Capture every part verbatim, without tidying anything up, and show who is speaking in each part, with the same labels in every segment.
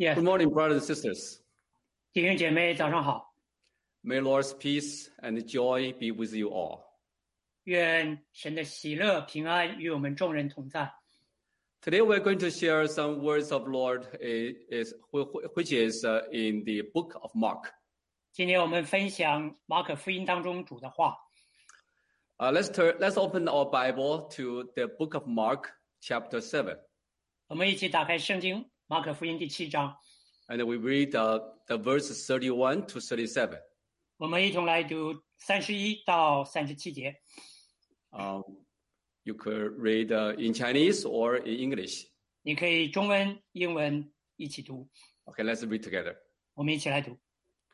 Speaker 1: Yes.
Speaker 2: Good morning, brothers and sisters.
Speaker 1: 弟兄姐妹早上好，
Speaker 2: May Lord's peace and joy be with you all.
Speaker 1: 愿神的喜乐平安与我们众人同在。
Speaker 2: Today we're going to share some words of Lord is, which is uh, in the book of Mark.
Speaker 1: 今天我们分享马可福音当中主的话。
Speaker 2: Uh, let's turn, let's open our Bible to the book of Mark, chapter seven.
Speaker 1: 我们一起打开圣经马可福音第七章，
Speaker 2: And we read uh, the verses thirty-one to thirty-seven.
Speaker 1: 我们一同来读三十一到三十七节。
Speaker 2: Um, you could read uh, in Chinese or in English.
Speaker 1: 你可以中文、英文一起读。
Speaker 2: Okay, let's read together.
Speaker 1: 我们一起来读。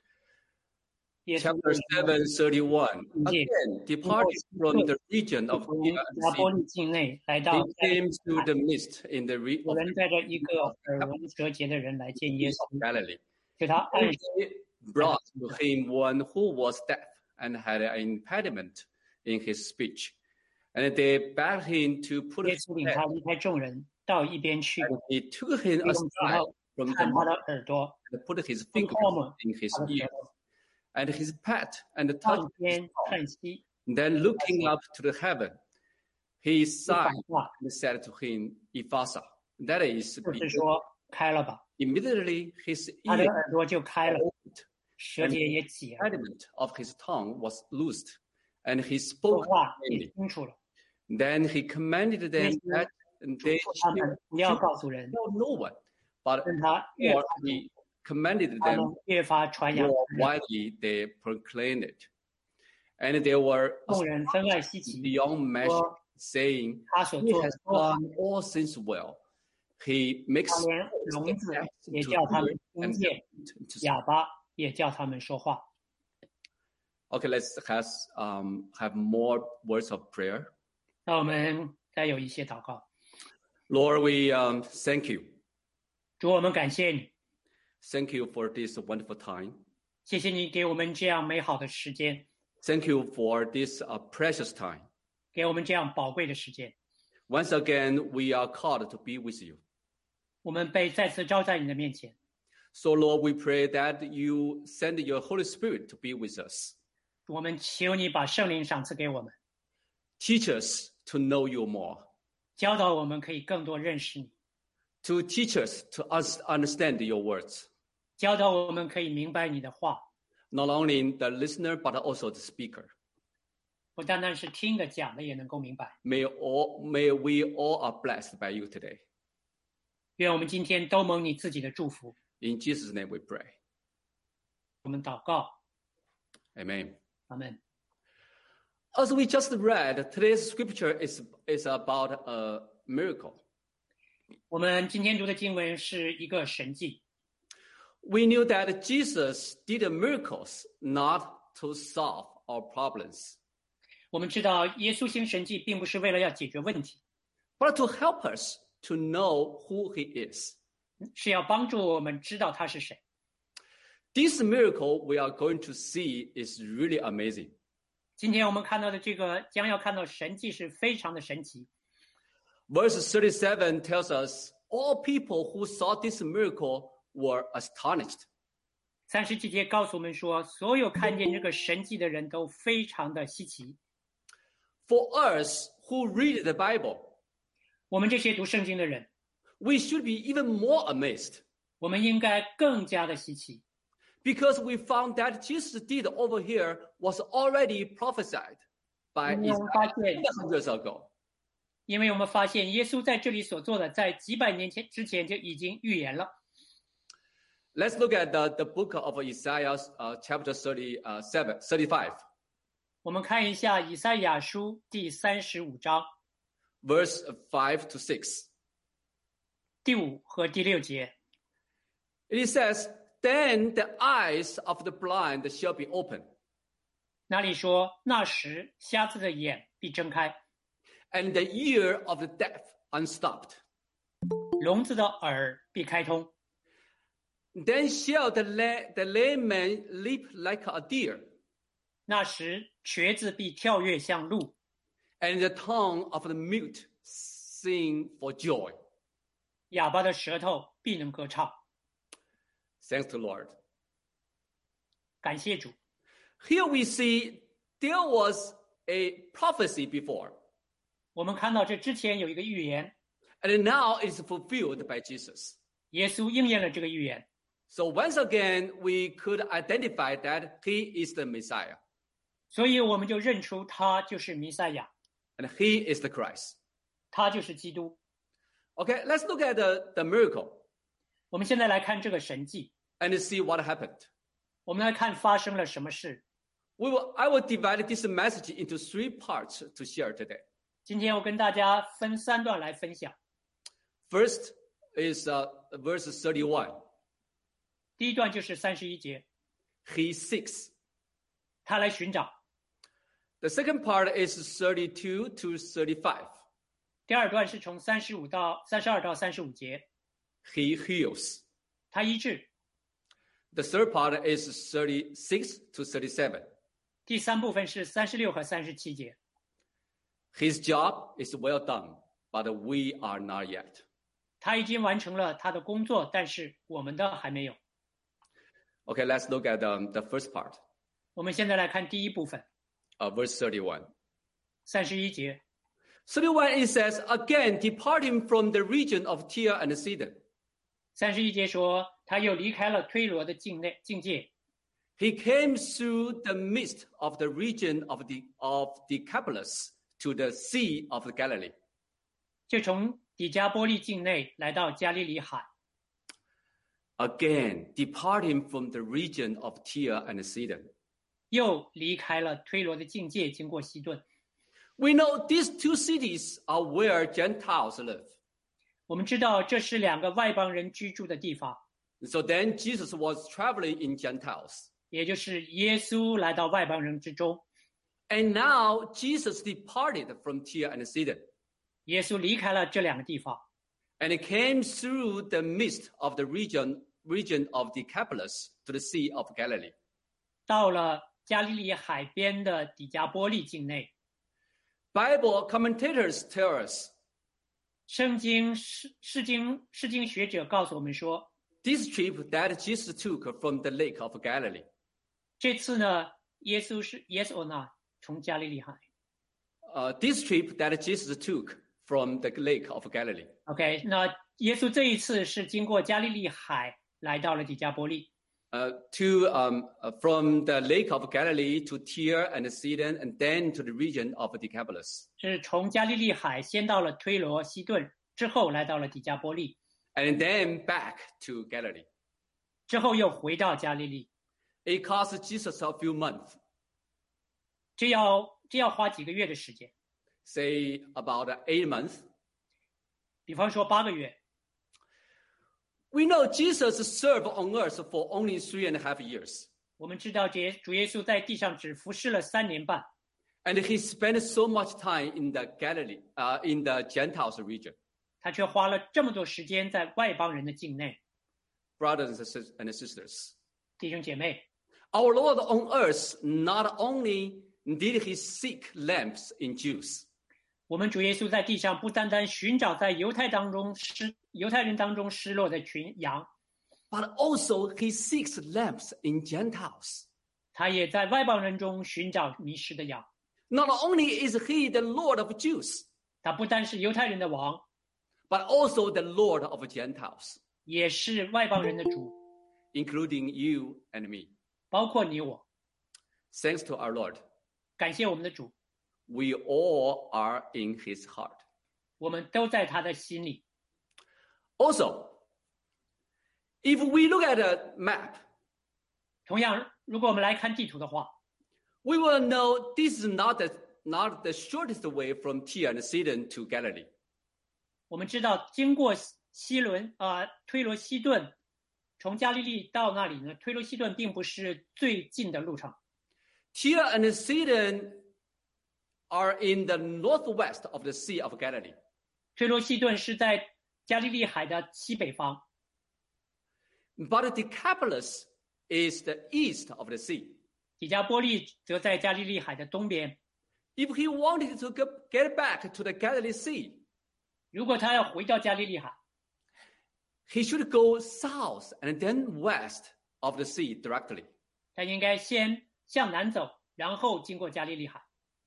Speaker 2: Chapter seven, thirty-one. Again, departed from the region of
Speaker 1: 从亚波利境内来到
Speaker 2: he came to the midst in the region
Speaker 1: 有
Speaker 2: of
Speaker 1: 人带着一个耳聋舌结的人来见耶稣，
Speaker 2: Galilee.
Speaker 1: 就他按
Speaker 2: They brought to him one who was deaf and had an impediment in his speech. And they begged him to put
Speaker 1: 耶
Speaker 2: his
Speaker 1: 稣领
Speaker 2: head.
Speaker 1: 他离开众人，到一边去，
Speaker 2: And he took him
Speaker 1: 用
Speaker 2: aside
Speaker 1: 舌
Speaker 2: from
Speaker 1: 看
Speaker 2: the
Speaker 1: 他的
Speaker 2: mouth
Speaker 1: 耳朵，
Speaker 2: and put his fingers in his
Speaker 1: 他的舌
Speaker 2: ears.
Speaker 1: 头，
Speaker 2: And his pat and
Speaker 1: 到
Speaker 2: touched
Speaker 1: 一
Speaker 2: his
Speaker 1: 边
Speaker 2: tongue.
Speaker 1: 叹息，
Speaker 2: Then looking up to the heaven, he
Speaker 1: 不反
Speaker 2: sighed
Speaker 1: 话，
Speaker 2: and said to him, Ephasa. That is,
Speaker 1: 就是说开了吧，
Speaker 2: immediately his
Speaker 1: 他的
Speaker 2: ear
Speaker 1: 耳朵就开了，
Speaker 2: opened,
Speaker 1: 舌结也解了，
Speaker 2: impediment of his tongue was loosed, and he
Speaker 1: 说
Speaker 2: spoke
Speaker 1: 话也
Speaker 2: plainly.
Speaker 1: 清楚了。
Speaker 2: Then he commanded them
Speaker 1: Yes,
Speaker 2: that they
Speaker 1: 嘱咐他
Speaker 2: should
Speaker 1: 们不要告诉人，
Speaker 2: tell no one, but
Speaker 1: 跟他越
Speaker 2: more he commanded
Speaker 1: 他
Speaker 2: them
Speaker 1: 们越发传扬
Speaker 2: more widely they proclaimed it. And they were
Speaker 1: 众人分外稀奇，
Speaker 2: beyond measure, saying,
Speaker 1: 他所
Speaker 2: He
Speaker 1: 做的
Speaker 2: has
Speaker 1: 说法，
Speaker 2: done all things well. He makes
Speaker 1: 他连聋子
Speaker 2: deaf
Speaker 1: 也
Speaker 2: to
Speaker 1: 叫他
Speaker 2: hear
Speaker 1: 们听
Speaker 2: and
Speaker 1: 见，
Speaker 2: mute to
Speaker 1: 哑巴也叫他们说话。
Speaker 2: Okay, let's has, um, have more words of prayer.
Speaker 1: 那我们再有一些祷告。
Speaker 2: Lord, we um, thank you.
Speaker 1: 主，我们感谢你，
Speaker 2: Thank you for this wonderful time.
Speaker 1: 谢谢你给我们这样美好的时间，
Speaker 2: Thank you for this uh, precious time.
Speaker 1: 给我们这样宝贵的时间。
Speaker 2: Once again, we are called to be with you.
Speaker 1: 我们被再次招在你的面前，
Speaker 2: So, Lord, we pray that you send your Holy Spirit to be with us.
Speaker 1: 我们求你把圣灵赏赐给我们，
Speaker 2: Teach us to know you more.
Speaker 1: 教导我们可以更多认识你，
Speaker 2: To teach us to us understand your words.
Speaker 1: 教导我们可以明白你的话，
Speaker 2: Not only the listener, but also the speaker.
Speaker 1: 不单单是听的讲的也能够明白。
Speaker 2: May all, may we all are blessed by you today.
Speaker 1: 愿我们今天都蒙你自己的祝福。
Speaker 2: In Jesus' name we pray.
Speaker 1: 我们祷告，
Speaker 2: Amen.
Speaker 1: 阿门。
Speaker 2: As we just read, today's scripture is, is about a miracle.
Speaker 1: 我们今天读的经文是一个神迹。
Speaker 2: We knew that Jesus did miracles not to solve our problems,
Speaker 1: 我们知道耶稣行神迹并不是为了要解决问题，
Speaker 2: but to help us to know who he is.
Speaker 1: 是要帮助我们知道他是谁。
Speaker 2: This miracle we are going to see is really amazing.
Speaker 1: 今天我们看到的这个将要看到神迹是非常的神奇。
Speaker 2: Verse thirty-seven tells us all people who saw this miracle were astonished.
Speaker 1: 三十几节告诉我们说，所有看见这个神迹的人都非常的稀奇。
Speaker 2: For us who read the Bible,
Speaker 1: 我们这些读圣经的人，
Speaker 2: we should be even more amazed
Speaker 1: 我们应该更加的稀奇，
Speaker 2: because we found that Jesus did over here was already prophesied by
Speaker 1: 因为我们发
Speaker 2: Isaiah
Speaker 1: 现，
Speaker 2: hundreds ago.
Speaker 1: 因为我们发现耶稣在这里所做的，在几百年前之前就已经预言了。
Speaker 2: Let's look at the, the book of Isaiah, uh, chapter thirty-seven, thirty-five,
Speaker 1: 我们看一下以赛亚书第三十五章
Speaker 2: verse five to six.
Speaker 1: 第五和第六节。
Speaker 2: It says, Then the eyes of the blind shall be opened,
Speaker 1: 那里说，那时瞎子的眼必睁开，
Speaker 2: and the ear of the deaf unstopped.
Speaker 1: 聋子的耳必开通。
Speaker 2: Then shall the, la- the lame man leap like a deer,
Speaker 1: 那时瘸子必跳跃像鹿，
Speaker 2: and the tongue of the mute sing for joy.
Speaker 1: 哑巴的舌头必能歌唱。
Speaker 2: Thanks to Lord.
Speaker 1: 感谢主。
Speaker 2: Here we see there was a prophecy before,
Speaker 1: 我们看到这之前有一个预言，
Speaker 2: and now it's fulfilled by Jesus.
Speaker 1: 耶稣应验了这个预言。
Speaker 2: So once again, we could identify that he is the Messiah,
Speaker 1: 所以我们就认出他就是弥赛亚，
Speaker 2: and he is the Christ.
Speaker 1: 他就是基督。
Speaker 2: Okay, let's look at the, the miracle
Speaker 1: 我们现在来看这个神迹，
Speaker 2: and see what happened.
Speaker 1: 我们来看发生了什么事。
Speaker 2: We will, I will divide this message into three parts to share today.
Speaker 1: 今天我跟大家分三段来分享。
Speaker 2: First is uh, verse thirty-one.
Speaker 1: 第一段就是三十一节，
Speaker 2: He seeks.
Speaker 1: 他来寻找。
Speaker 2: The second part is thirty-two to thirty-five.
Speaker 1: 第二段是从三十五到三十二到三十五节，
Speaker 2: He heals.
Speaker 1: 他医治。
Speaker 2: The third part is thirty-six to thirty-seven.
Speaker 1: 第三部分是三十六和三十七节，
Speaker 2: His job is well done, but we are not yet.
Speaker 1: 他已经完成了他的工作，但是我们的还没有。
Speaker 2: Okay, let's look at um, the first part,
Speaker 1: 我们现在来看第一部分，
Speaker 2: uh, verse thirty-one.
Speaker 1: 三十一节。
Speaker 2: thirty-one, it says, again, departing from the region of Tyre and Sidon,
Speaker 1: 三十一节说，他又离开了推罗的境内境界，
Speaker 2: he came through the midst of the region of the of Decapolis to the Sea of Galilee.
Speaker 1: 就从底加波利境内来到加利利海。
Speaker 2: Again, departing from the region of Tyre and Sidon.
Speaker 1: 又离开了推罗的境界，经过西顿。
Speaker 2: We know these two cities are where Gentiles live.
Speaker 1: 我们知道这是两个外邦人居住的地方，
Speaker 2: So then Jesus was traveling in Gentiles.
Speaker 1: 也就是耶稣来到外邦人之中。
Speaker 2: And now Jesus departed from Tyre and Sidon.
Speaker 1: 耶稣离开了这两个地方，
Speaker 2: And it came through the midst of the region, region of Decapolis to the Sea of Galilee.
Speaker 1: 到了加利利海边的底加波利境内。
Speaker 2: Bible commentators tell us
Speaker 1: 圣经释释经释经学者告诉我们说，
Speaker 2: this trip that Jesus took from the lake of Galilee,
Speaker 1: 这次呢，耶稣是 yes or not 从加利利海。
Speaker 2: uh, this trip that Jesus took from the lake of Galilee,
Speaker 1: OK， 那耶稣这一次是经过加利利海来到了底加波利。
Speaker 2: uh, to um, uh, from the lake of Galilee to Tyre and Sidon, and then to the region of Decapolis,
Speaker 1: 是从加利利海先到了推罗西顿，之后来到了底加波利，
Speaker 2: and then back to Galilee.
Speaker 1: 之后又回到加利利。
Speaker 2: It cost Jesus a few months,
Speaker 1: 这要这要花几个月的时间，
Speaker 2: say about eight months.
Speaker 1: 比方说八个月。
Speaker 2: We know Jesus served on earth for only three and a half years,
Speaker 1: 我们知道耶主耶稣在地上只服侍了三年半，
Speaker 2: and he spent so much time in the Galilee, uh, in the Gentiles region.
Speaker 1: 他却花了这么多时间在外邦人的境内。
Speaker 2: Brothers and sis- and sisters,
Speaker 1: 弟兄姐妹，
Speaker 2: our Lord on earth not only did he seek lambs in Jews,
Speaker 1: 我们主耶稣在地上不单单寻找在犹太当中失犹太人当中失落的群羊，
Speaker 2: but also he seeks lambs in Gentiles.
Speaker 1: 他也在外邦人中寻找迷失的羊。
Speaker 2: Not only is he the Lord of Jews,
Speaker 1: 他不单是犹太人的王，
Speaker 2: but also the Lord of Gentiles,
Speaker 1: 也是外邦人的主，
Speaker 2: including you and me.
Speaker 1: 包括你我。
Speaker 2: Thanks to our Lord,
Speaker 1: 感谢我们的主，
Speaker 2: we all are in his heart.
Speaker 1: 我们都在他的心里。
Speaker 2: Also, if we look at a map,
Speaker 1: 同样，如果我们来看地图的话，
Speaker 2: we will know this is not the, not the shortest way from Tyre and Sidon to Galilee.
Speaker 1: 我们知道经过西伦啊、呃、推罗西顿，从加利利到那里呢，推罗西顿并不是最近的路程。
Speaker 2: Tyre and Sidon are in the northwest of the Sea of Galilee.
Speaker 1: 推罗西顿是在加利利海的西北方，
Speaker 2: But Decapolis is the east of the sea.
Speaker 1: 底加波利则在加利利海的东边。
Speaker 2: If he wanted to go- get back to the Galilee Sea,
Speaker 1: 如果他要回到加利利海，
Speaker 2: he should go south and then west of the sea directly.
Speaker 1: 他应该先向南走，然后经过加利利海。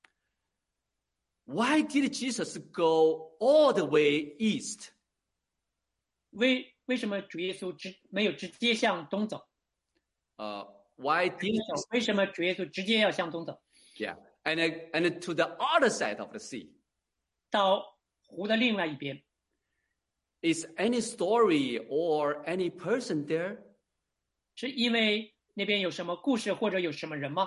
Speaker 2: Why did Jesus go all the way east?
Speaker 1: 为为什么主耶稣直没有直接向东走？
Speaker 2: Uh, why did
Speaker 1: 为什么主耶稣直接要向东走？
Speaker 2: yeah, and and to the other side of the sea?
Speaker 1: 到湖的另外一边。
Speaker 2: Is any story or any person there?
Speaker 1: 是因为那边有什么故事或者有什么人吗？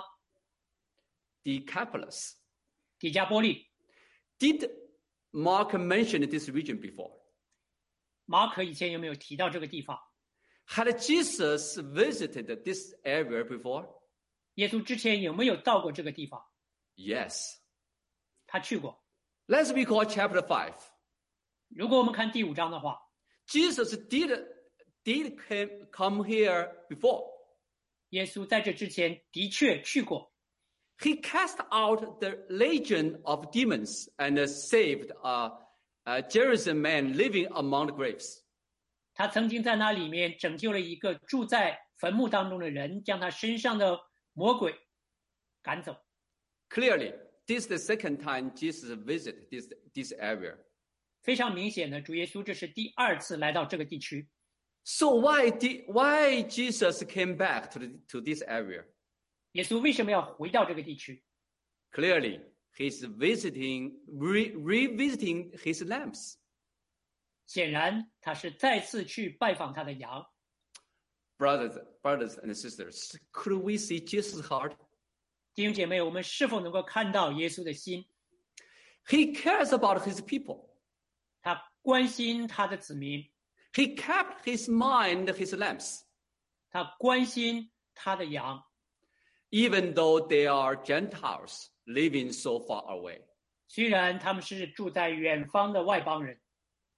Speaker 2: Decapolis.
Speaker 1: 底加波利。
Speaker 2: Did Mark mention this region before?
Speaker 1: 马可以前有没有提到这个地方？
Speaker 2: Had Jesus visited this area before?
Speaker 1: 耶稣之前有没有到过这个地方？
Speaker 2: Yes.
Speaker 1: 他去过。
Speaker 2: Let's recall chapter five.
Speaker 1: 如果我们看第五章的话，
Speaker 2: Jesus did, did came, come here before.
Speaker 1: 耶稣在这之前的确去过。
Speaker 2: He cast out the legion of demons and saved a, a Jerusalem man living among the graves.
Speaker 1: 他曾经在那里面拯救了一个住在坟墓当中的人，将他身上的魔鬼赶走。
Speaker 2: Clearly, this is the second time Jesus visited this, this area.
Speaker 1: 非常明显的，主耶稣这是第二次来到这个地区。
Speaker 2: So why did why Jesus came back to the, to this area?
Speaker 1: 耶稣为什么要回到这个地区？
Speaker 2: Clearly, he's visiting, re, revisiting his lambs.
Speaker 1: 显然，他是再次去拜访他的羊。
Speaker 2: Brothers, brothers and sisters, could we see Jesus' heart?
Speaker 1: 弟兄姐妹，我们是否能够看到耶稣的心？
Speaker 2: He cares about his people.
Speaker 1: 他关心他的子民，
Speaker 2: He kept his mind, his lambs,
Speaker 1: 他关心他的羊，
Speaker 2: even though they are Gentiles living so far away.
Speaker 1: 虽然他们是住在远方的外邦人。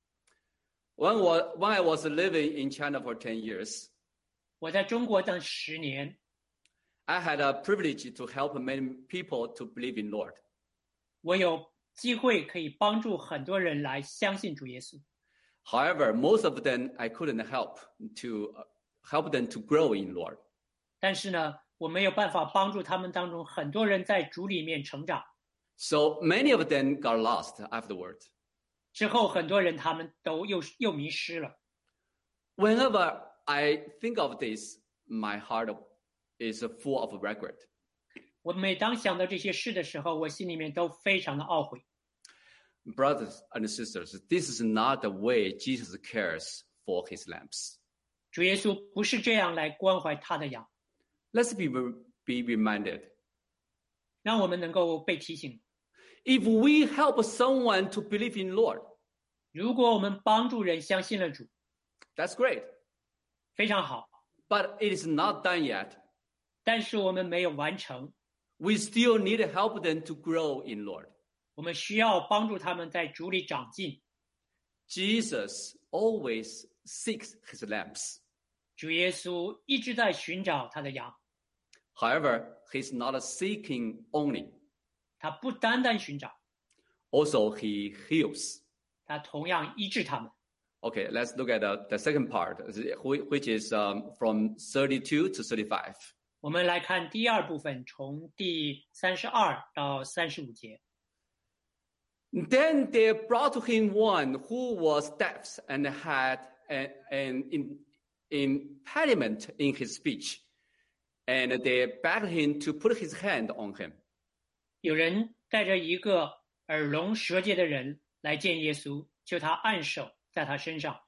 Speaker 2: When, wa- when I was living in China for ten years,
Speaker 1: 我在中国等十年，
Speaker 2: I had a privilege to help many people to believe in Lord.
Speaker 1: 我有机会可以帮助很多人来相信主耶稣。
Speaker 2: However, most of them I couldn't help to uh, help them to grow in Lord.
Speaker 1: 但是呢，我没有办法帮助他们当中很多人在主里面成长。
Speaker 2: So many of them got lost afterward.
Speaker 1: 之后，很多人他们都又又迷失了。
Speaker 2: Whenever I think of this, my heart is full of regret.
Speaker 1: 我每当想到这些事的时候，我心里面都非常的懊悔。
Speaker 2: Brothers and sisters, this is not the way Jesus cares for his lambs.
Speaker 1: 主耶稣不是这样来关怀他的羊，
Speaker 2: Let's be, be reminded.
Speaker 1: 让我们能够被提醒。
Speaker 2: If we help someone to believe in Lord,
Speaker 1: 如果我们帮助人相信了主，
Speaker 2: that's great.
Speaker 1: 非常好，
Speaker 2: But it is not done yet.
Speaker 1: 但是我们没有完成，
Speaker 2: We still need to help them to grow in Lord.
Speaker 1: 我们需要帮助他们在主里长进。
Speaker 2: Jesus always seeks his lambs.
Speaker 1: 主耶稣一直在寻找他的羊，
Speaker 2: However, he's not seeking only.
Speaker 1: 他不单单寻找，
Speaker 2: Also, he heals.
Speaker 1: 他同样医治他们。
Speaker 2: Okay, let's look at the, the second part, which is um, from thirty-two to thirty-five.
Speaker 1: 我们来看第二部分，从第三十二到三十五节。
Speaker 2: Then they brought to him one who was deaf and had an, an impediment in his speech, and they begged him to put his hand on him.
Speaker 1: 有人带着一个耳聋舌结的人来见耶稣，求他按手在他身上。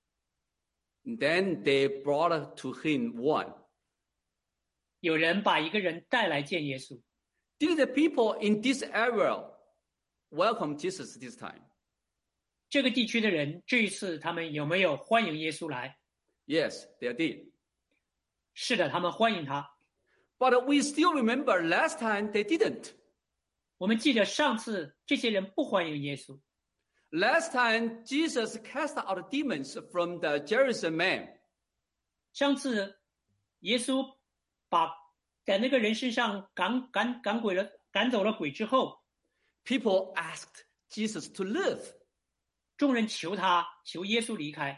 Speaker 2: Then they brought to him one.
Speaker 1: 有人把一个人带来见耶稣。
Speaker 2: Did the people in this area welcome Jesus this time?
Speaker 1: 这个地区的人这一次他们有没有欢迎耶稣来？
Speaker 2: Yes, they did.
Speaker 1: 是的，他们欢迎他。
Speaker 2: But we still remember last time they didn't.
Speaker 1: 我们记得上次这些人不欢迎耶稣。
Speaker 2: Last time Jesus cast out demons from the Jerusalem man.
Speaker 1: 上次耶稣把在那个人身上赶赶赶鬼了，赶走了鬼之后，
Speaker 2: People asked Jesus to live
Speaker 1: 众人求他，求耶稣离开，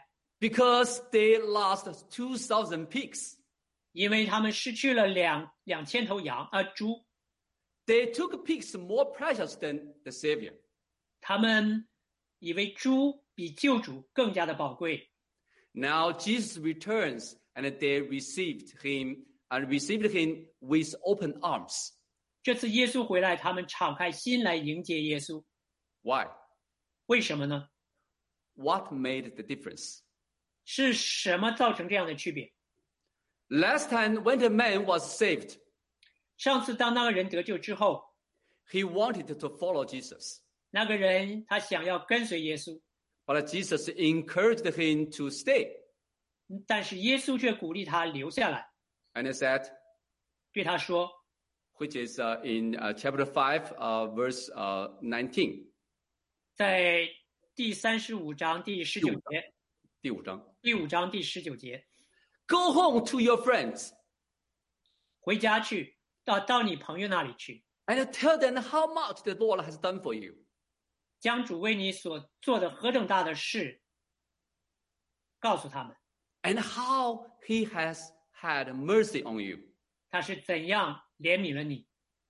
Speaker 2: because they lost two thousand pigs.
Speaker 1: 因为他们失去了两两千头羊啊、呃、猪，
Speaker 2: They took pigs more precious than the Savior.
Speaker 1: 他们以为猪比救主更加的宝贵。
Speaker 2: Now Jesus returns and they received him and received him with open arms.
Speaker 1: 这次耶稣回来，他们敞开心来迎接耶稣。
Speaker 2: Why?
Speaker 1: 为什么呢？
Speaker 2: What made the difference?
Speaker 1: 是什么造成这样的区别？
Speaker 2: Last time when the man was saved,
Speaker 1: 上次当那个人得救之后，
Speaker 2: he wanted to follow Jesus.
Speaker 1: 那个人他想要跟随耶稣，
Speaker 2: But Jesus encouraged him to stay.
Speaker 1: 但是耶稣却鼓励他留下来，
Speaker 2: And he said,
Speaker 1: 对他说，
Speaker 2: which is uh, in uh, chapter five, uh, verse uh, nineteen.
Speaker 1: 在第三十五章第十九节，
Speaker 2: 第五章。
Speaker 1: 第五章第十九节，
Speaker 2: Go home to your friends
Speaker 1: 回家去，到到你朋友那里去，
Speaker 2: and tell them how much the Lord has done for you.
Speaker 1: 将主为你所做的何等大的事告诉他们，
Speaker 2: And how he has had mercy on you.
Speaker 1: 他是怎样怜悯了你。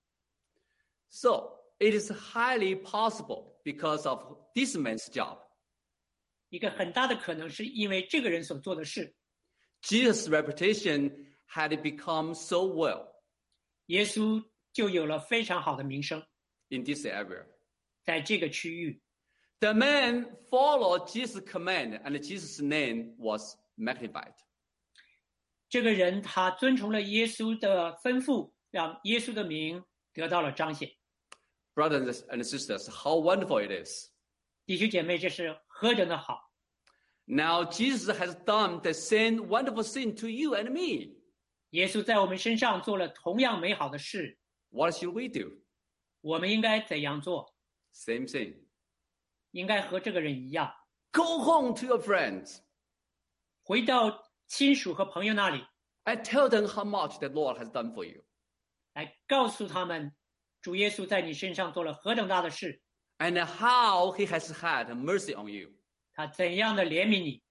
Speaker 2: So it is highly possible because of this man's job.
Speaker 1: 一个很大的可能是因为这个人所做的事，
Speaker 2: Jesus' reputation had become so well
Speaker 1: 耶稣就有了非常好的名声，
Speaker 2: in this area.
Speaker 1: 在这个区域。
Speaker 2: The man followed Jesus' command and Jesus' name was magnified.
Speaker 1: 这个人他遵从了耶稣的吩咐，让耶稣的名得到了彰显。
Speaker 2: Brothers and sisters, how wonderful it is.
Speaker 1: 弟兄姐妹，这是何等的好！
Speaker 2: Now Jesus has done the same wonderful thing to you and me.
Speaker 1: 耶稣在我们身上做了同样美好的事，
Speaker 2: What should we do?
Speaker 1: 我们应该怎样做？
Speaker 2: Same thing.
Speaker 1: 应该和这个人一样，
Speaker 2: Go home to your friends
Speaker 1: 回到亲属和朋友那里，
Speaker 2: and tell them how much the Lord has done for you.
Speaker 1: 来告诉他们，主耶稣在你身上做了何等大的事，
Speaker 2: And how he has had mercy on you.
Speaker 1: 他怎样的怜悯你。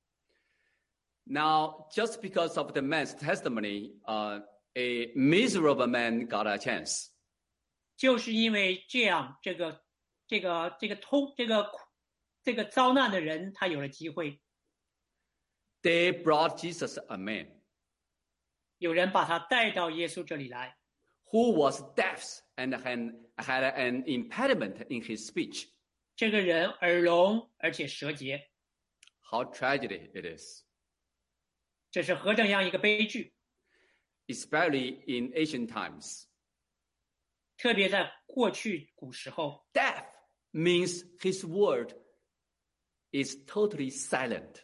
Speaker 2: Now, just because of the man's testimony, uh, a miserable man got a chance.
Speaker 1: 就是因为这样，这个这个这个通这个这个遭难的人，他有了机会。
Speaker 2: They brought Jesus a man
Speaker 1: 有人把他带到耶稣这里来，
Speaker 2: who was deaf and had, had an impediment in his speech.
Speaker 1: 这个人耳聋而且舌结，
Speaker 2: How tragic it is,
Speaker 1: 这是何等样一个悲剧！
Speaker 2: especially in ancient times.
Speaker 1: 特别在过去古时候，
Speaker 2: Deaf means his word is totally silent.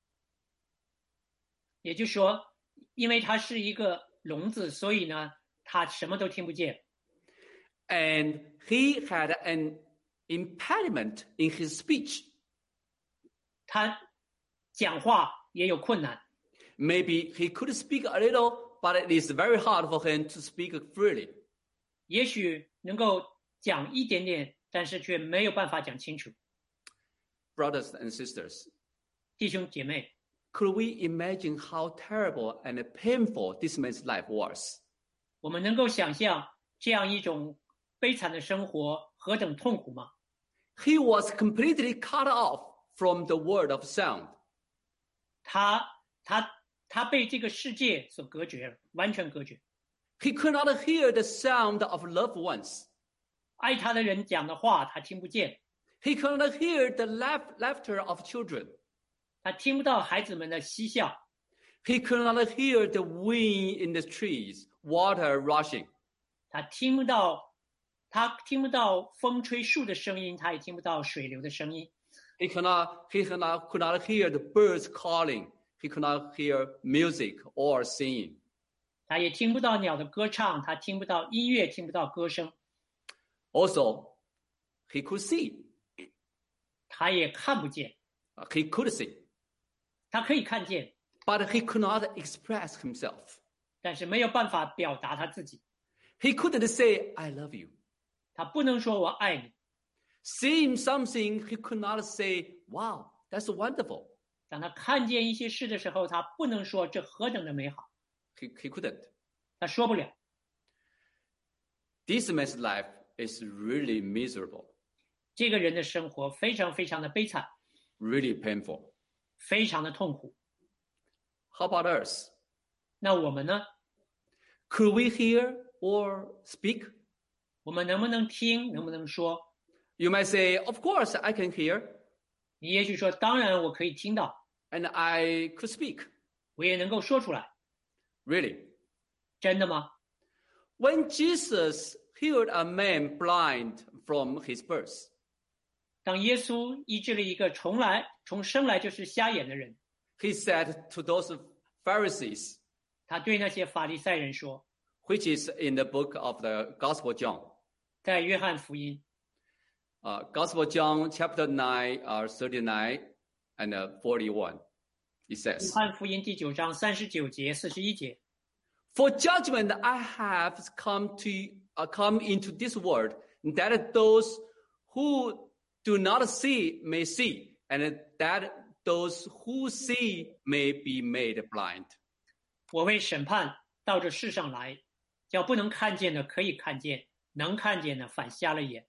Speaker 1: 也就是说，因为他是一个聋子，所以呢，他什么都听不见。
Speaker 2: And he had an impediment in his speech.
Speaker 1: 他讲话也有困难，
Speaker 2: Maybe he could speak a little, but it is very hard for him to speak freely.
Speaker 1: 也许能够讲一点点，但是却没有办法讲清楚。
Speaker 2: Brothers and sisters,
Speaker 1: 弟兄姐妹，
Speaker 2: could we imagine how terrible and painful this man's life was?
Speaker 1: 我们能够想象这样一种悲惨的生活何等痛苦吗？
Speaker 2: He was completely cut off from the world of sound.
Speaker 1: 他他他被这个世界所隔绝了，完全隔绝。
Speaker 2: He could not hear the sound of loved ones.
Speaker 1: 爱他的人讲的话，他听不见；
Speaker 2: He could not hear the laugh, laughter of children.
Speaker 1: 他听不到孩子们的嬉笑；
Speaker 2: He could not hear the wind in the trees, water rushing.
Speaker 1: 他听不到，他听不到风吹树的声音，他也听不到水流的声音。
Speaker 2: He could not, he could not, could not hear the birds calling. He could not hear music or singing.
Speaker 1: 他也听不到鸟的歌唱，他听不到音乐，听不到歌声，
Speaker 2: Also, he could see.
Speaker 1: 他也看不见。
Speaker 2: Uh, He could see,
Speaker 1: 他可以看见，
Speaker 2: but he could not express himself.
Speaker 1: 但是没有办法表达他自己。
Speaker 2: He couldn't say, I love you.
Speaker 1: 他不能说我爱你，
Speaker 2: Seeing something, he could not say, wow, that's wonderful.
Speaker 1: 当他看见一些事的时候，他不能说这何等的美好，
Speaker 2: He, he couldn't.
Speaker 1: 他说不了。
Speaker 2: This man's life is really miserable,
Speaker 1: 这个人的生活非常非常的悲惨，
Speaker 2: really painful.
Speaker 1: 非常的痛苦。
Speaker 2: How about us?
Speaker 1: 那我们呢？
Speaker 2: Could we hear or speak?
Speaker 1: 我们能不能听？能不能说？
Speaker 2: You might say, of course I can hear,
Speaker 1: 你也许说，当然我可以听到，
Speaker 2: and I could speak.
Speaker 1: 我也能够说出来。
Speaker 2: Really?
Speaker 1: 真的吗？
Speaker 2: When Jesus healed a man blind from his birth,
Speaker 1: 当耶稣医治了一个从来从生来就是瞎眼的人，
Speaker 2: he said to those Pharisees,
Speaker 1: 他对那些法利赛人说，
Speaker 2: which is in the book of the Gospel of John.
Speaker 1: 在约翰福音
Speaker 2: Uh, Gospel of John, chapter nine, uh, thirty-nine and uh, forty-one. It
Speaker 1: 约
Speaker 2: says,
Speaker 1: 翰福音第九章三十九节、四十一节。
Speaker 2: For judgment I have come to uh, come into this world, that those who do not see may see, and that those who see may be made blind.
Speaker 1: 我为审判到这世上来，叫不能看见的可以看见，能看见的反瞎了眼。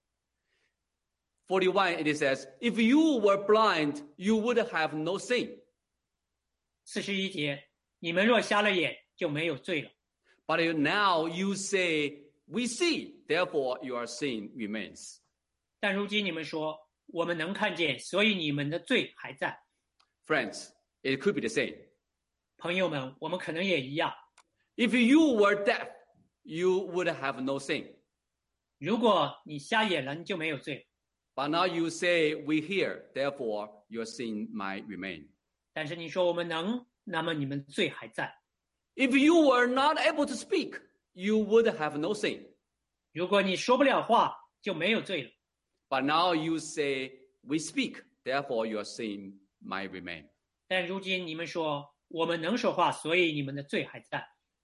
Speaker 2: forty-one, it says, If you were blind, you would have no sin.
Speaker 1: 四十一节，你们若瞎了眼，就没有罪了。
Speaker 2: But now you say, We see, therefore your sin remains.
Speaker 1: 但如今你们说，我们能看见，所以你们的罪还在。
Speaker 2: Friends, it could be the same.
Speaker 1: 朋友们，我们可能也一样。
Speaker 2: If you were deaf, you would have no sin.
Speaker 1: 如果你瞎眼了，你就没有罪。
Speaker 2: But now you say, We hear, therefore your sin might remain.
Speaker 1: 但是你说我们能，那么你们罪还在。
Speaker 2: If you were not able to speak, you would have no sin.
Speaker 1: 如果你说不了话，就没有罪了。
Speaker 2: But now you say, We speak, therefore your sin might remain.
Speaker 1: 但如今你们说我们能说话，所以你们的罪还在。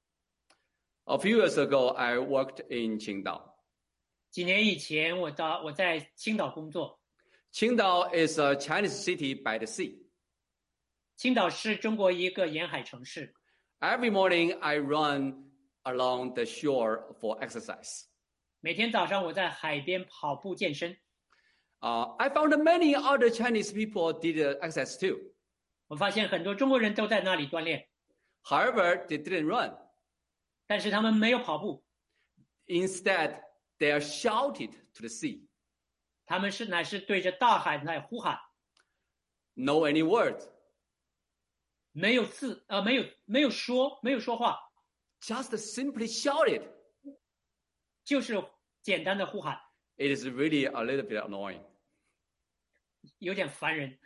Speaker 2: A few years ago, I worked in Qingdao.
Speaker 1: 几年以前，我到我在青岛工作。
Speaker 2: Qingdao is a Chinese city by the sea.
Speaker 1: 青岛是中国一个沿海城市。
Speaker 2: Every morning, I run along the shore for exercise.
Speaker 1: 每天早上我在海边跑步健身。
Speaker 2: Uh, I found many other Chinese people did uh, exercise too.
Speaker 1: 我发现很多中国人都在那里锻炼，
Speaker 2: However, they didn't run.
Speaker 1: 但是他们没有跑步，
Speaker 2: Instead, they are shouted to the sea.
Speaker 1: 他们是乃是对着大海在呼喊，
Speaker 2: No any word.
Speaker 1: 没有字，呃，没有没有说，没有说话，
Speaker 2: Just simply shouted.
Speaker 1: 就是简单的呼喊，
Speaker 2: It is really a little bit annoying.
Speaker 1: 有点烦人。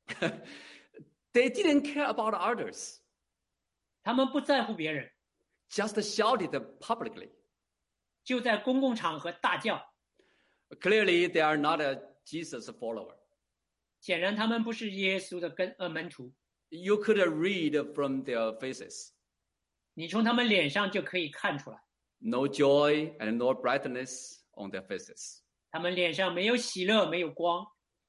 Speaker 2: They didn't care about others.
Speaker 1: 他们不在乎别人，
Speaker 2: Just shouted publicly.
Speaker 1: 就在公共场合大叫。
Speaker 2: Clearly, they are not a Jesus follower.
Speaker 1: 显然他们不是耶稣的跟呃门徒，
Speaker 2: You could read from their faces.
Speaker 1: 你从他们脸上就可以看出来，
Speaker 2: No joy and no brightness on their faces.
Speaker 1: 他们脸上没有喜乐，没有光。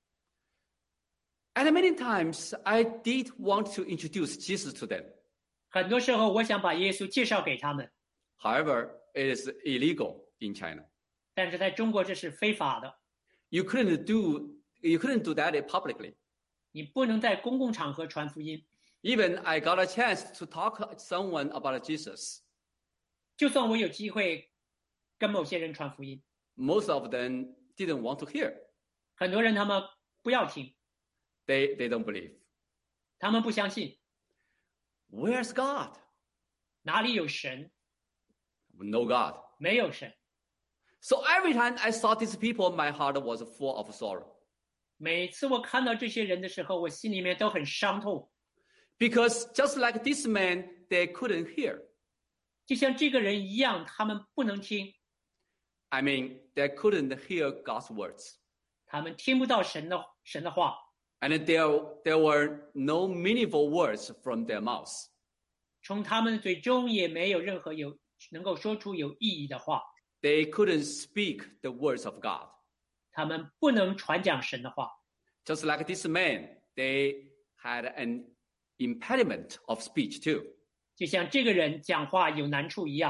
Speaker 2: And many times, I did want to introduce Jesus to them.
Speaker 1: 很多时候，我想把耶稣介绍给他们，
Speaker 2: However, it is illegal in China.
Speaker 1: 但是在中国这是非法的，
Speaker 2: You couldn't do you couldn't do that publicly.
Speaker 1: 你不能在公共场合传福音。
Speaker 2: Even I got a chance to talk to someone about Jesus.
Speaker 1: 就算我有机会跟某些人传福音，
Speaker 2: Most of them didn't want to hear.
Speaker 1: 很多人他们不要听，
Speaker 2: They they don't believe.
Speaker 1: 他们不相信。
Speaker 2: Where's God?
Speaker 1: 哪里有神？
Speaker 2: No God.
Speaker 1: 没有神。
Speaker 2: So every time I saw these people, my heart was full of sorrow.
Speaker 1: 每次我看到这些人的时候，我心里面都很伤痛，
Speaker 2: Because just like this man, they couldn't hear.
Speaker 1: 就像这个人一样，他们不能听，
Speaker 2: I mean, they couldn't hear God's words.
Speaker 1: 他们听不到神的神的话，
Speaker 2: And there, there were no meaningful words from their mouths.
Speaker 1: 从他们的嘴中也没有任何有能够说出有意义的话，
Speaker 2: They couldn't speak the words of God.
Speaker 1: 他们不能传讲神的话。
Speaker 2: Just like this man, they had an impediment of speech too.
Speaker 1: 就像这个人讲话有难处一样。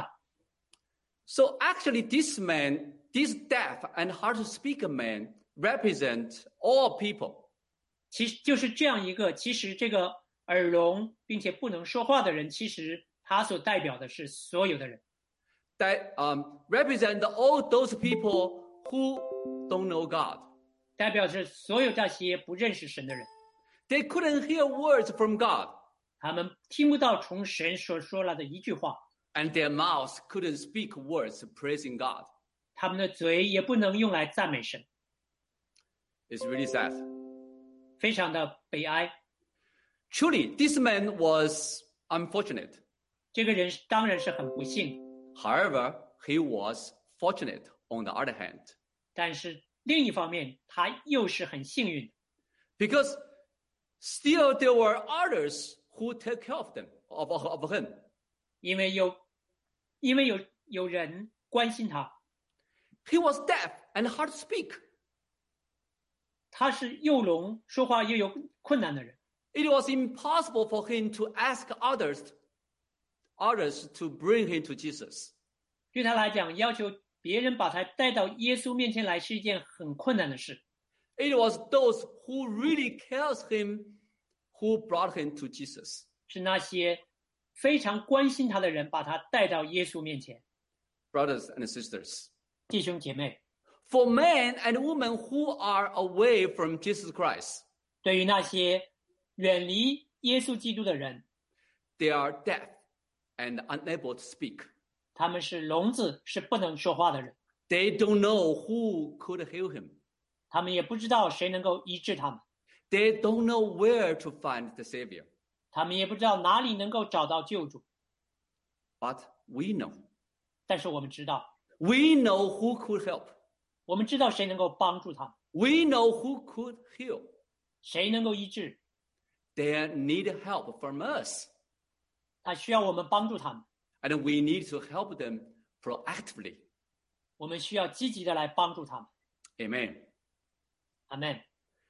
Speaker 2: So actually, this man, this deaf and hard to speak man, represent all people.
Speaker 1: 其实就是这样一个，其实这个耳聋并且不能说话的人，其实他所代表的是所有的人。
Speaker 2: That um, represent all those people who don't know God.
Speaker 1: 代表着所有那些不认识神的人。
Speaker 2: They couldn't hear words from God.
Speaker 1: 他们听不到从神所说来的一句话。
Speaker 2: And their mouths couldn't speak words praising God.
Speaker 1: 他们的嘴也不能用来赞美神。
Speaker 2: It's really sad.
Speaker 1: 非常的悲哀。
Speaker 2: Truly, this man was unfortunate.
Speaker 1: 这个人当然是很不幸。
Speaker 2: However, he was fortunate on the other hand.
Speaker 1: 但是另一方面，他又是很幸运。
Speaker 2: Because still there were others who took care of them, of, of him.
Speaker 1: 因为有，因为有有人关心他。
Speaker 2: He was deaf and hard to speak.
Speaker 1: 他是又聋，说话又有困难的人。
Speaker 2: It was impossible for him to ask others, others to bring him to Jesus.
Speaker 1: 对他来讲，要求别人把他带到耶稣面前来是一件很困难的事。
Speaker 2: It was those who really cares him who brought him to Jesus.
Speaker 1: 是那些非常关心他的人把他带到耶稣面前。
Speaker 2: Brothers and sisters.
Speaker 1: 弟兄姐妹。
Speaker 2: For men and women who are away from Jesus Christ.
Speaker 1: 对于那些远离耶稣基督的人。
Speaker 2: They are deaf and unable to speak.
Speaker 1: 他们是聋子，是不能说话的人。
Speaker 2: They don't know who could heal him.
Speaker 1: 他们也不知道谁能够医治他们。
Speaker 2: They don't know where to find the Savior.
Speaker 1: 他们也不知道哪里能够找到救主。
Speaker 2: But we know.
Speaker 1: 但是我们知道。
Speaker 2: We know who could help.
Speaker 1: 我们知道谁能够帮助他们。
Speaker 2: We know who could heal.
Speaker 1: 谁能够医治。
Speaker 2: They need help from us.
Speaker 1: 他需要我们帮助他们。
Speaker 2: And we need to help them proactively.
Speaker 1: 我们需要积极的来帮助他们。
Speaker 2: Amen.
Speaker 1: Amen.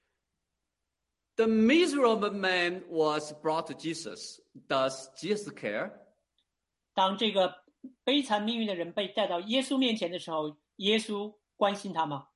Speaker 2: The miserable man was brought to Jesus. Does Jesus care?
Speaker 1: 当这个悲惨命运的人被带到耶稣面前的时候，耶稣关心他吗？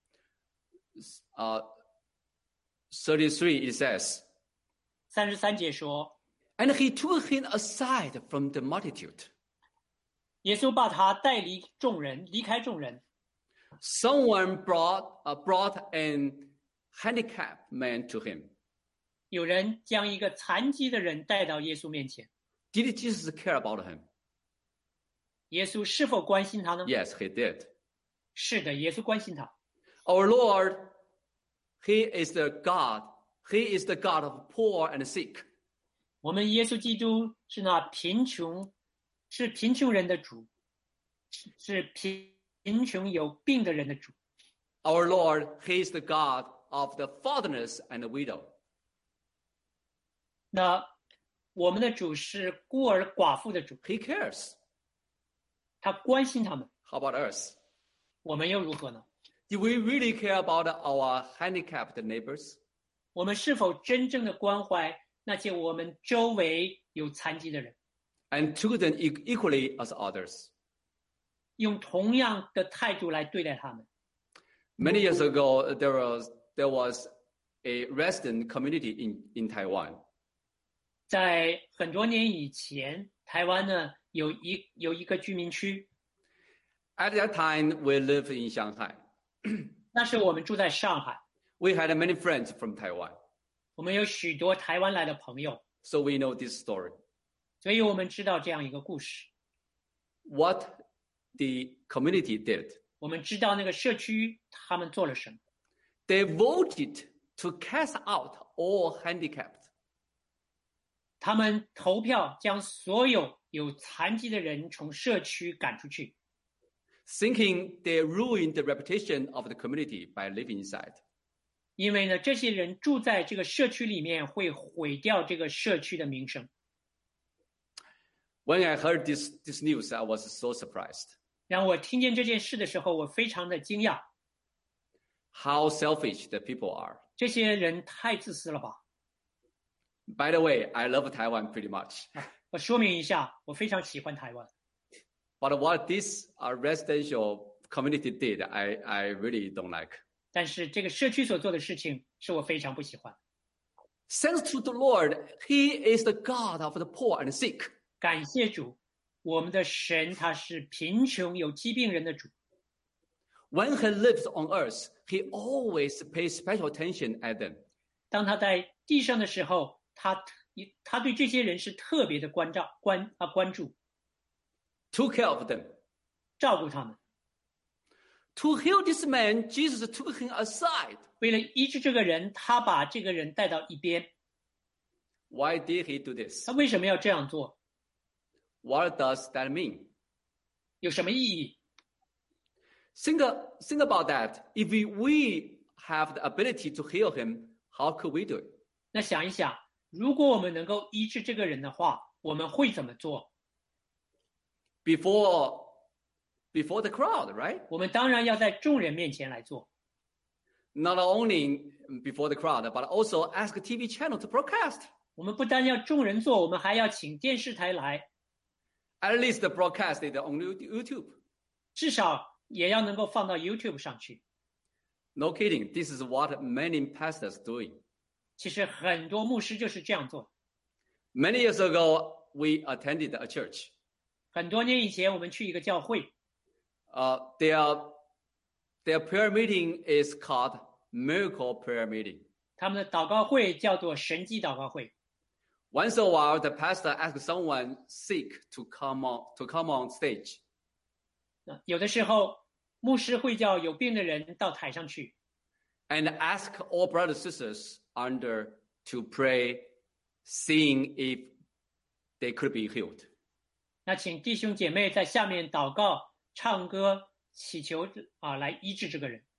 Speaker 2: Uh, thirty-three, it says.
Speaker 1: 三十三节说。
Speaker 2: And he took him aside from the multitude.
Speaker 1: 耶稣把他带离众人，离开众人。
Speaker 2: Someone brought, uh, brought an handicapped man to him.
Speaker 1: 有人将一个残疾的人带到耶稣面前。
Speaker 2: Did Jesus care about him?
Speaker 1: 耶稣是否关心他呢？
Speaker 2: Yes, he did.
Speaker 1: 是的，耶稣关心他。
Speaker 2: Our Lord, he is the God. He is the God of poor and sick.
Speaker 1: 我们耶稣基督是那贫穷，是贫穷人的主，是贫贫穷有病的人的主。
Speaker 2: Our Lord, he is the God of the fatherless and the widow.
Speaker 1: 那我们的主是孤儿寡妇的主。
Speaker 2: He cares.
Speaker 1: 他关心他们。
Speaker 2: How about us?
Speaker 1: 我们又如何呢？
Speaker 2: Do we really care about our handicapped neighbors?
Speaker 1: 我们是否真正的关怀那些我们周围有残疾的人？
Speaker 2: And treat them equally as others.
Speaker 1: 用同样的态度来对待他们。
Speaker 2: Many years ago, there was there was a resident community in, in Taiwan.
Speaker 1: 在很多年以前，台湾呢有一有一个居民区。
Speaker 2: At that time, we lived in Shanghai.
Speaker 1: 那时我们住在上海。
Speaker 2: We had many friends from Taiwan.
Speaker 1: 我们有许多台湾来的朋友。
Speaker 2: So we know this story.
Speaker 1: 所以我们知道这样一个故事。
Speaker 2: What the community did.
Speaker 1: 我们知道那个社区他们做了什么。
Speaker 2: They voted to cast out all handicapped.
Speaker 1: 他们投票将所有有残疾的人从社区赶出去。
Speaker 2: Thinking they ruined the reputation of the community by living inside.
Speaker 1: 因为呢，这些人住在这个社区里面，会毁掉这个社区的名声。
Speaker 2: When I heard this, this news, I was so surprised.
Speaker 1: 让我听见这件事的时候，我非常的惊讶。
Speaker 2: How selfish the people are.
Speaker 1: 这些人太自私了吧
Speaker 2: By the way, I love Taiwan pretty much.
Speaker 1: 我说明一下，我非常喜欢台湾。
Speaker 2: But what this uh, residential community did, I, I really don't like.
Speaker 1: 但是这个社区所做的事情是我非常不喜欢。
Speaker 2: Thanks to the Lord, He is the God of the poor and sick.
Speaker 1: 感谢主，我们的神他是贫穷有疾病人的主。
Speaker 2: When He lives on earth, He always pays special attention at them.
Speaker 1: 当他在地上的时候，他他对这些人是特别的关照关啊关注，
Speaker 2: Took care of them.
Speaker 1: 照顾他们。
Speaker 2: To heal this man, Jesus took him aside.
Speaker 1: 为了医治这个人，他把这个人带到一边。
Speaker 2: Why did He do this?
Speaker 1: 他为什么要这样做？
Speaker 2: What does that mean?
Speaker 1: 有什么意义？
Speaker 2: Think, think about that. If we, we have the ability to heal him, how could we do it?
Speaker 1: 那想一想，如果我们能够医治这个人的话，我们会怎么做？
Speaker 2: Before, before the crowd, right?
Speaker 1: 我们当然要在众人面前来做。
Speaker 2: Not only before the crowd, but also ask a T V channel to broadcast.
Speaker 1: 我们不但要众人做，我们还要请电视台来，
Speaker 2: At least broadcast it on YouTube.
Speaker 1: 至少也要能够放到 YouTube 上去。
Speaker 2: No kidding. This is what many pastors doing.
Speaker 1: 其实很多牧师就是这样做。
Speaker 2: Many years ago, we attended a church.
Speaker 1: 很多年以前，我们去一个教会，
Speaker 2: Uh, their, their prayer meeting is called Miracle Prayer Meeting.
Speaker 1: 他们的祷告会叫做神迹祷告会。
Speaker 2: Once in a while, the pastor asks someone sick to come on, to come on stage.
Speaker 1: 有的时候，牧师会叫有病的人到台上去，
Speaker 2: And ask all brothers and sisters under to pray, seeing if they could be healed.
Speaker 1: 那请弟兄姐妹在下面祷告、唱歌、祈求啊，来医治这个人。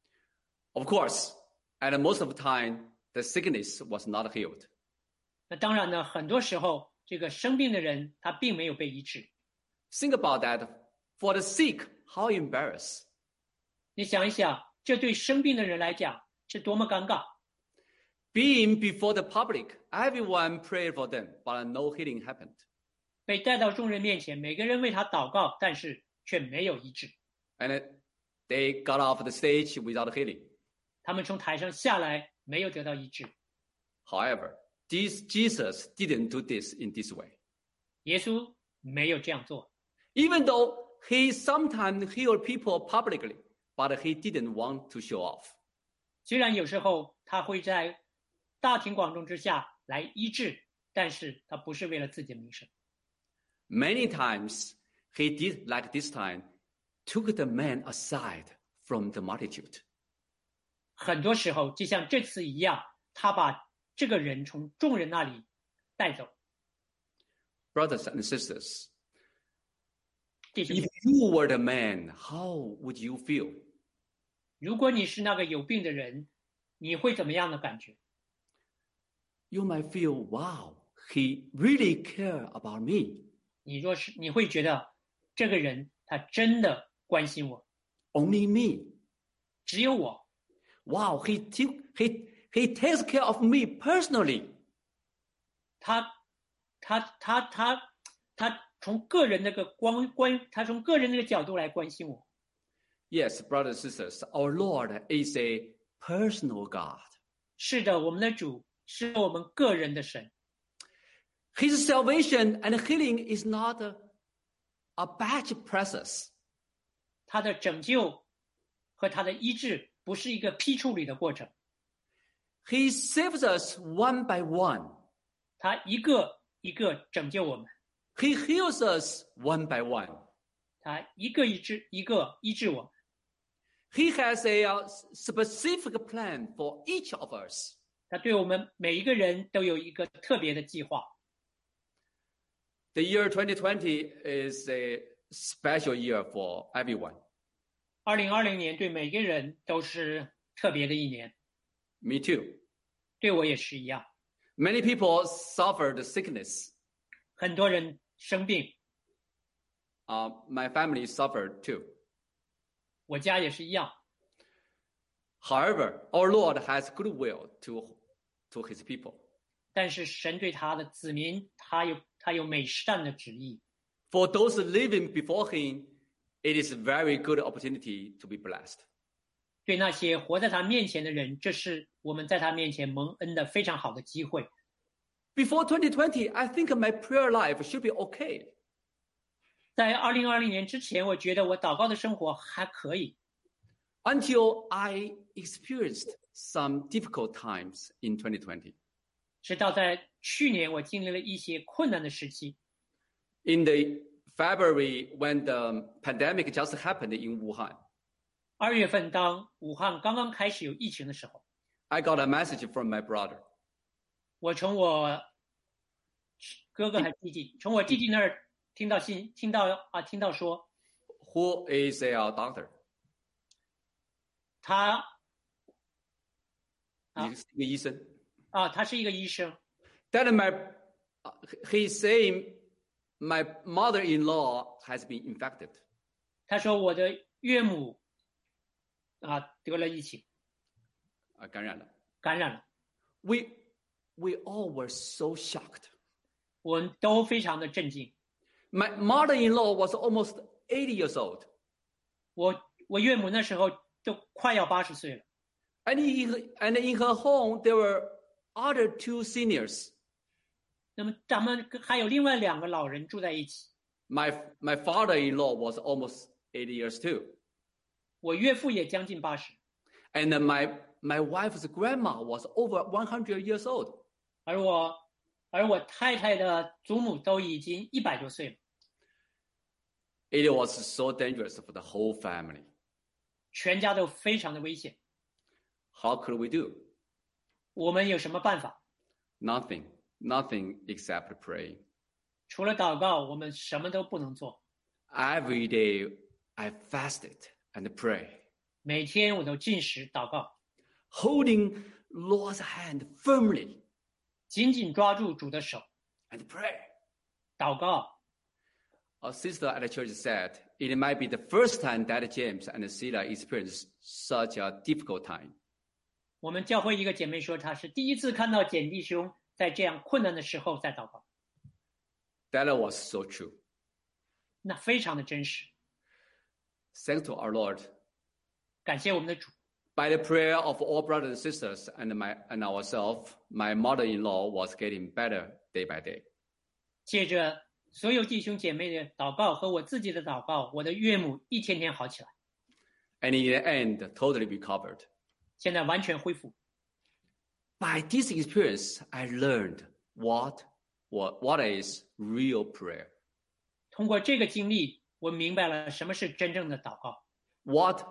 Speaker 2: Of course, and most of the time, the sickness was not healed.
Speaker 1: 那当然呢，很多时候这个生病的人他并没有被医治。
Speaker 2: Think about that. For the sick, how embarrassed.
Speaker 1: 你想一想，这对生病的人来讲是多么尴尬。
Speaker 2: Being before the public, everyone prayed for them, but no healing happened.
Speaker 1: 被带到众人面前，每个人为他祷告，但是却没有医治。
Speaker 2: And they got off the stage without healing.
Speaker 1: 他们从台上下来，没有得到医治。
Speaker 2: However, this, Jesus didn't do this in this way.
Speaker 1: 耶稣没有这样做，
Speaker 2: Even though he sometimes healed people publicly, but he didn't want to show off.
Speaker 1: 虽然有时候他会在大庭广众之下来医治，但是他不是为了自己的名声。
Speaker 2: Many times he did like this time, took the man aside from the multitude.
Speaker 1: 很多时候，就像这次一样，他把这个人从众人那里带走。
Speaker 2: Brothers and sisters,
Speaker 1: 弟兄
Speaker 2: if you were the man, how would you feel?
Speaker 1: 如果你是那个有病的人，你会怎么样的感觉？
Speaker 2: You might feel, wow, he really cared about me.
Speaker 1: 你若是你会觉得这个人他真的关心我，
Speaker 2: Only me.
Speaker 1: 只有我，
Speaker 2: Wow, he took, he, he takes care of me personally.
Speaker 1: 他他他他他从个人那个关关，他从个人那个角度来关心我。
Speaker 2: Yes, brothers and sisters, our Lord is a personal God.
Speaker 1: 是的，我们的主是我们个人的神。
Speaker 2: His salvation and healing is not a, a batch process.
Speaker 1: 他的拯救和他的医治不是一个批处理的过程，
Speaker 2: He saves us one by one.
Speaker 1: 他一个一个拯救我们，
Speaker 2: He heals us one by one.
Speaker 1: 他一个医治一个医治我们。
Speaker 2: He has a uh, specific plan for each of us.
Speaker 1: 他对我们每一个人都有一个特别的计划。
Speaker 2: The year twenty twenty is a special year for everyone.
Speaker 1: 二零二零年对每个人都是特别的一年，
Speaker 2: Me too.
Speaker 1: 对我也是一样。
Speaker 2: Many people suffered sickness.
Speaker 1: 很多人生病，
Speaker 2: Uh, my family suffered too.
Speaker 1: 我家也是一样。
Speaker 2: However, our Lord has goodwill to, to his people.
Speaker 1: 但是神对他的子民，他有他有美善的旨意。
Speaker 2: For those living before him, it is a very good opportunity to be blessed.
Speaker 1: 对那些活在他面前的人，这是我们在他面前蒙恩的非常好的机会。
Speaker 2: Before twenty twenty, I think my prayer life should be okay.
Speaker 1: 在二零二零年之前，我觉得我祷告的生活还可以。
Speaker 2: Until I experienced some difficult times in twenty twenty.
Speaker 1: 直到在去年，我经历了一些困难的时期。
Speaker 2: In the February, when the pandemic just happened in Wuhan.
Speaker 1: 二月份，当武汉刚刚开始有疫情的时候，
Speaker 2: I got a message from my brother.
Speaker 1: 我从我哥哥还是弟弟，从我弟弟那儿听到信，听到啊，听到说
Speaker 2: Who is a doctor?
Speaker 1: 他啊
Speaker 2: 一个医生。
Speaker 1: 啊，他是一个医生。
Speaker 2: That my, he's saying my mother-in-law has been infected.
Speaker 1: 他说我的岳母啊得了疫情，
Speaker 2: 啊，感染了。
Speaker 1: 感染了。
Speaker 2: We, we all were so shocked.
Speaker 1: 我们都非常的震惊。
Speaker 2: My mother-in-law was almost eighty years old.
Speaker 1: 我我岳母那时候都快要八十岁了。
Speaker 2: And in, and in her home, there were other two seniors.
Speaker 1: 那么咱们还有另外两个老人住在一起。
Speaker 2: My, my father-in-law was almost eighty years too.
Speaker 1: 我岳父也将近八十。
Speaker 2: And my, my wife's grandma was over one hundred years old.
Speaker 1: 而我而我太太的祖母都已经一百多岁了。
Speaker 2: It was so dangerous for the whole family.
Speaker 1: 全家都非常的危险。
Speaker 2: How could we do?
Speaker 1: 我们有什么办法？
Speaker 2: Nothing. Nothing except praying.
Speaker 1: 除了祷告，我们什么都不能做。
Speaker 2: Every day I fasted and prayed.
Speaker 1: 每天我都禁食祷告，
Speaker 2: Holding Lord's hand firmly
Speaker 1: 紧紧抓住主的手，
Speaker 2: and pray.
Speaker 1: 祷告。
Speaker 2: A sister at the church said, it might be the first time that James and Sila experienced such a difficult time.
Speaker 1: 我们教会一个姐妹说，她是第一次看到简弟兄在这样困难的时候在祷告。
Speaker 2: That was so true.
Speaker 1: 那非常的真实。
Speaker 2: Thanks to our Lord.
Speaker 1: 感谢我们的主。
Speaker 2: By the prayer of all brothers and sisters and, my, and ourselves, my mother-in-law was getting better day by day.
Speaker 1: 借着所有弟兄姐妹的祷告和我自己的祷告，我的岳母一天天好起来。
Speaker 2: And in the end, totally recovered.
Speaker 1: 现在完全恢复。
Speaker 2: By this experience, I learned what, what, what is real prayer.
Speaker 1: 通过这个经历，我明白了什么是真正的祷告。
Speaker 2: What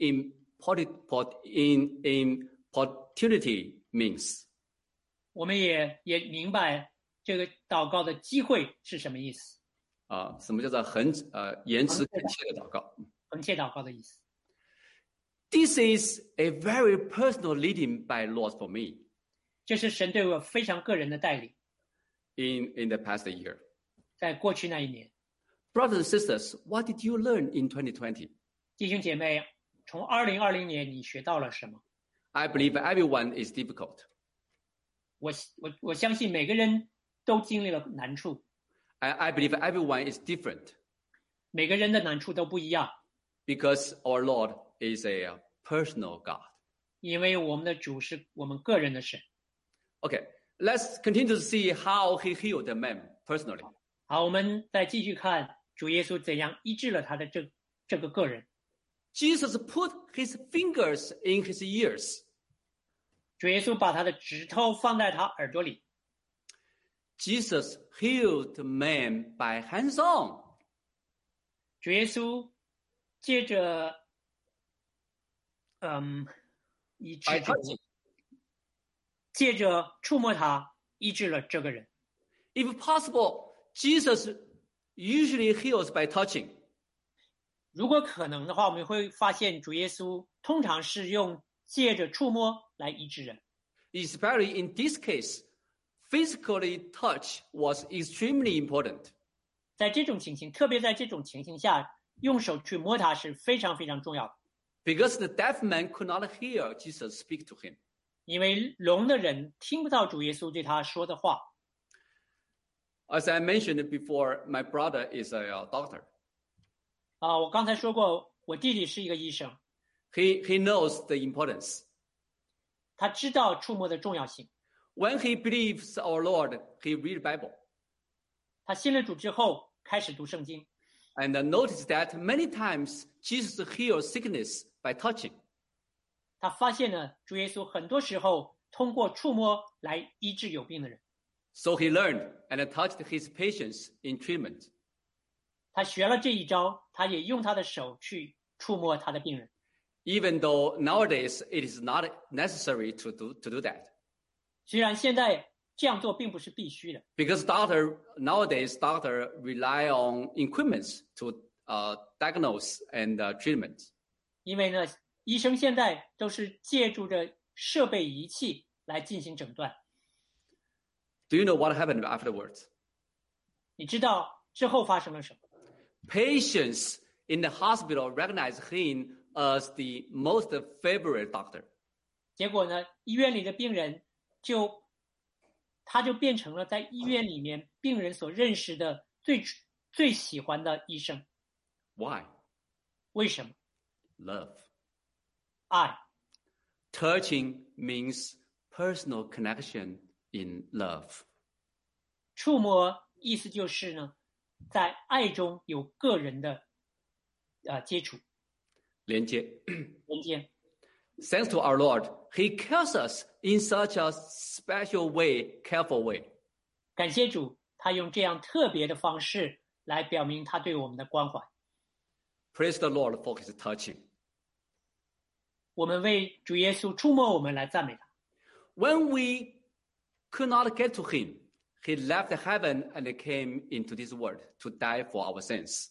Speaker 2: in, in importunity means.
Speaker 1: 我们也也明白这个祷告的机会是什么意思。
Speaker 2: 啊，什么叫做恒呃延迟恳切的祷告？
Speaker 1: 恒切祷告的意思。
Speaker 2: This is a very personal leading by Lord for me.
Speaker 1: 这是神对我非常个人的带领。
Speaker 2: In in the past year.
Speaker 1: 在过去那一年。
Speaker 2: Brothers and sisters, what did you learn in twenty twenty?
Speaker 1: 弟兄姐妹，从二零二零年你学到了什么？
Speaker 2: I believe everyone is difficult.
Speaker 1: 我我我相信每个人都经历了难处。
Speaker 2: I, I believe everyone is different.
Speaker 1: 每个人的难处都不一样。
Speaker 2: Because our Lord is a personal God.
Speaker 1: 因为我们的主是我们个人的神。
Speaker 2: Okay, let's continue to see how he healed the man personally.
Speaker 1: 好，我们再继续看主耶稣怎样医治了他的这这个个人。
Speaker 2: Jesus put his fingers in his ears.
Speaker 1: 主耶稣把他的指头放在他耳朵里。
Speaker 2: Jesus healed the man by hands on.
Speaker 1: 主耶稣接着，嗯，医治这个，接着触摸他，医治了这个人。
Speaker 2: If possible, Jesus usually heals by touching.
Speaker 1: 如果可能的话，我们会发现主耶稣通常是用借着触摸来医治人。
Speaker 2: Especially in this case, physically touch was extremely important.
Speaker 1: 在这种情形，特别在这种情形下，用手去摸他是非常非常重要的。
Speaker 2: Because the deaf man could not hear Jesus speak to him.
Speaker 1: 因为聋的人听不到主耶稣对他说的话。
Speaker 2: As I mentioned before, my brother is a uh, doctor.
Speaker 1: 啊，我刚才说过，我弟弟是一个医生，
Speaker 2: He, he knows the importance.
Speaker 1: 他知道触摸的重要性。
Speaker 2: When he believes our Lord, he read Bible.
Speaker 1: 他信了主之后，开始读圣经。
Speaker 2: And notice that many times Jesus heals sickness by touching.
Speaker 1: 他发现呢，主耶稣很多时候通过触摸来医治有病的人。
Speaker 2: So he learned and touched his patients in treatment.
Speaker 1: 他学了这一招，他也用他的手去触摸他的病人。
Speaker 2: Even though nowadays it is not necessary to do, to do that.
Speaker 1: 虽然现在这样做并不是必须的，
Speaker 2: Because doctor nowadays doctor rely on equipments to uh, diagnose and uh, treatment.
Speaker 1: 因为呢，医生现在都是借助着设备仪器来进行诊断。
Speaker 2: Do you know what happened afterwards?
Speaker 1: 你知道之后发生了什么？
Speaker 2: Patients in the hospital recognize him as the most favorite doctor.
Speaker 1: 结果呢，医院里的病人就，他就变成了在医院里面病人所认识的最最喜欢的医生。
Speaker 2: Why?
Speaker 1: 为什么？
Speaker 2: Love.
Speaker 1: 爱。
Speaker 2: Touching means personal connection in love.
Speaker 1: 触摸意思就是呢，在爱中有个人的呃接触
Speaker 2: 连接。
Speaker 1: 连接。
Speaker 2: Thanks to our Lord, He cares us in such a special way, careful way.
Speaker 1: 感谢主，他用这样特别的方式来表明他对我们的关怀。
Speaker 2: Praise the Lord for His touching.
Speaker 1: 我们为主耶稣触摸我们来赞美他。
Speaker 2: When we could not get to Him, He left heaven and came into this world to die for our sins.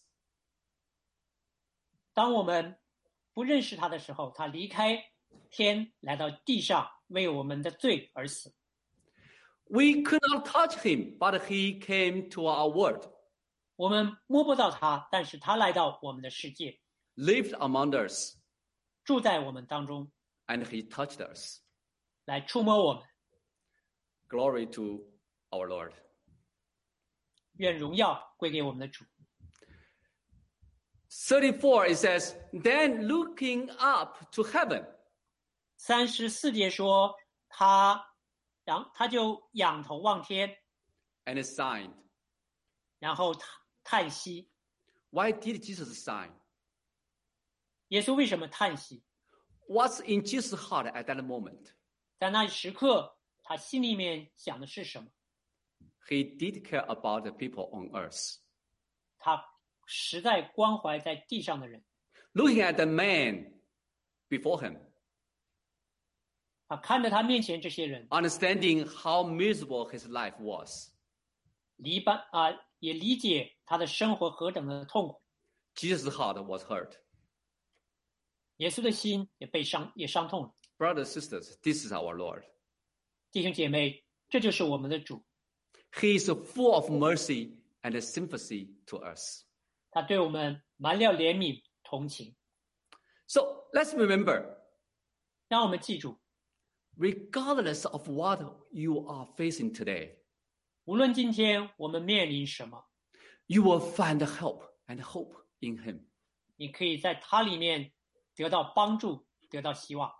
Speaker 1: 当我们不认识他的时候，他离开天来到地上，为我们的罪而死。
Speaker 2: We could not touch Him, but He came to our world,
Speaker 1: 我们摸不到他，但是他来到我们的世界，
Speaker 2: lived among us,
Speaker 1: 住在我们当中，
Speaker 2: and He touched us.
Speaker 1: 来触摸我们。
Speaker 2: Glory to our Lord.
Speaker 1: 愿荣耀归给我们的主。
Speaker 2: thirty-four, it says, Then looking up to heaven,
Speaker 1: 三十四节说，他，然他就仰头望天，
Speaker 2: and signed.
Speaker 1: 然后叹叹息。
Speaker 2: Why did Jesus sign?
Speaker 1: 耶稣为什么叹息？
Speaker 2: What's in Jesus' heart at that moment?
Speaker 1: 在那时刻，他心里面想的是什么？
Speaker 2: He did care about the people on earth.
Speaker 1: 他实在关怀在地上的人。
Speaker 2: Looking at the man before him,
Speaker 1: 他看着他面前这些人，
Speaker 2: understanding how miserable his life was,
Speaker 1: 理解啊，也理解他的生活何等的痛苦。
Speaker 2: Jesus' heart was hurt.
Speaker 1: 耶稣的心也被伤，也伤痛了。
Speaker 2: Brothers, sisters, this is our Lord.
Speaker 1: 弟兄姐妹，这就是我们的主，
Speaker 2: He is full of mercy and sympathy to us.
Speaker 1: 他对我们满了怜悯同情。
Speaker 2: So let's remember,
Speaker 1: 让我们记住，
Speaker 2: regardless of what you are facing today,
Speaker 1: 无论今天我们面临什么，
Speaker 2: you will find help and hope in Him.
Speaker 1: 你可以在他里面得到帮助，得到希望。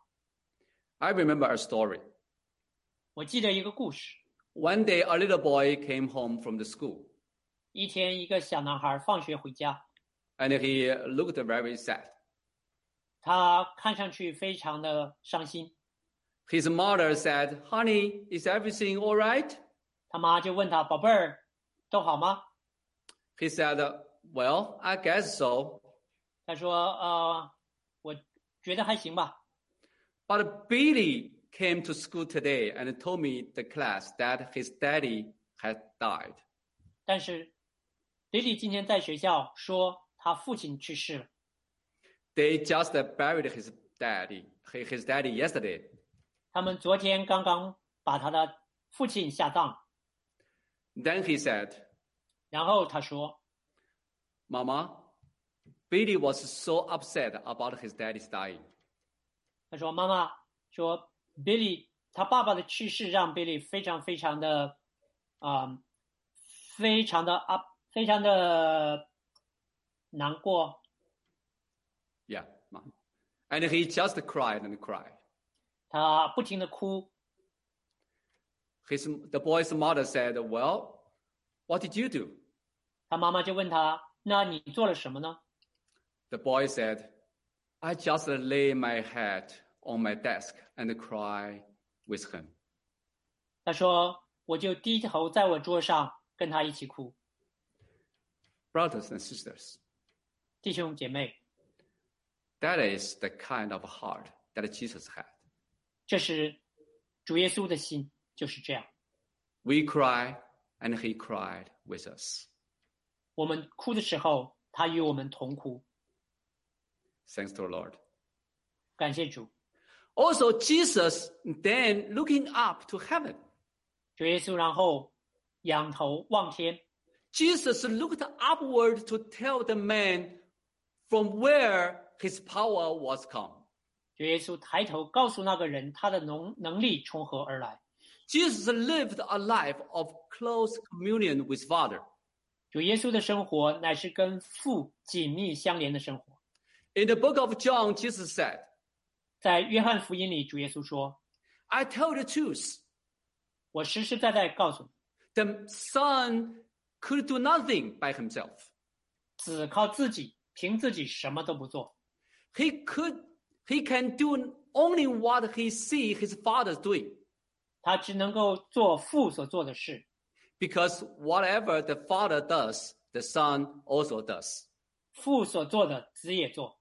Speaker 2: I remember a story.
Speaker 1: 我记得一个故事，
Speaker 2: One day, a little boy came home from the school,
Speaker 1: 一天一个小男孩放学回家，
Speaker 2: and he looked very sad.
Speaker 1: 他看上去非常的伤心。
Speaker 2: His mother said, Honey, is everything all right?
Speaker 1: 他妈就问他：“宝贝儿，都好吗
Speaker 2: He said, Well, I guess so.？”
Speaker 1: 他说：“呃，我觉得还行吧。
Speaker 2: But Billy came to school today and told me the class that his daddy had died.
Speaker 1: 但是 Billy 今天在学校说他父亲去世了，
Speaker 2: They just buried his daddy, his daddy yesterday.
Speaker 1: 他们昨天刚刚把他的父亲下葬。
Speaker 2: Then he said,
Speaker 1: 然后他说
Speaker 2: Mama, Billy was so upset about his daddy's dying.
Speaker 1: 他说妈妈说 Billy 他爸爸的去世让 Billy 非常非常的啊、呃非常的啊非常的难过。
Speaker 2: Yeah. And he just cried and cried.
Speaker 1: 他不停的哭。
Speaker 2: His, the boy's mother said, well, what did you do?
Speaker 1: 他妈妈就问他，那你做了什么呢？
Speaker 2: The boy said, I just lay my head on my desk and cry with him.
Speaker 1: 他说，我就低头在我桌上跟他一起哭。
Speaker 2: Brothers and sisters,
Speaker 1: 弟兄姐妹，
Speaker 2: that is the kind of heart that Jesus had.
Speaker 1: 这是主耶稣的心，就是这样。
Speaker 2: We cry and he cried with us.
Speaker 1: 我们哭的时候，他与我们同哭。
Speaker 2: Thanks to the Lord.
Speaker 1: 感谢主。
Speaker 2: Also, Jesus then looking up to heaven.
Speaker 1: 主耶稣然后仰头望天。
Speaker 2: Jesus looked upward to tell the man from where his power was come.
Speaker 1: 主耶稣抬头告诉那个人，他的能能力从何而来。
Speaker 2: Jesus lived a life of close communion with Father.
Speaker 1: 主耶稣的生活乃是跟父紧密相连的生活。
Speaker 2: In the book of John, Jesus said,
Speaker 1: 在约翰福音里，主耶稣说：
Speaker 2: I tell the truth.
Speaker 1: 我实实在在告诉你，
Speaker 2: The Son could do nothing by himself.
Speaker 1: 子靠自己，凭自己什么都不做。
Speaker 2: He could, he can do only what he see his Father doing.
Speaker 1: 他只能够做父所做的事，
Speaker 2: Because whatever the Father does, the Son also does.
Speaker 1: 父所做的，子也做。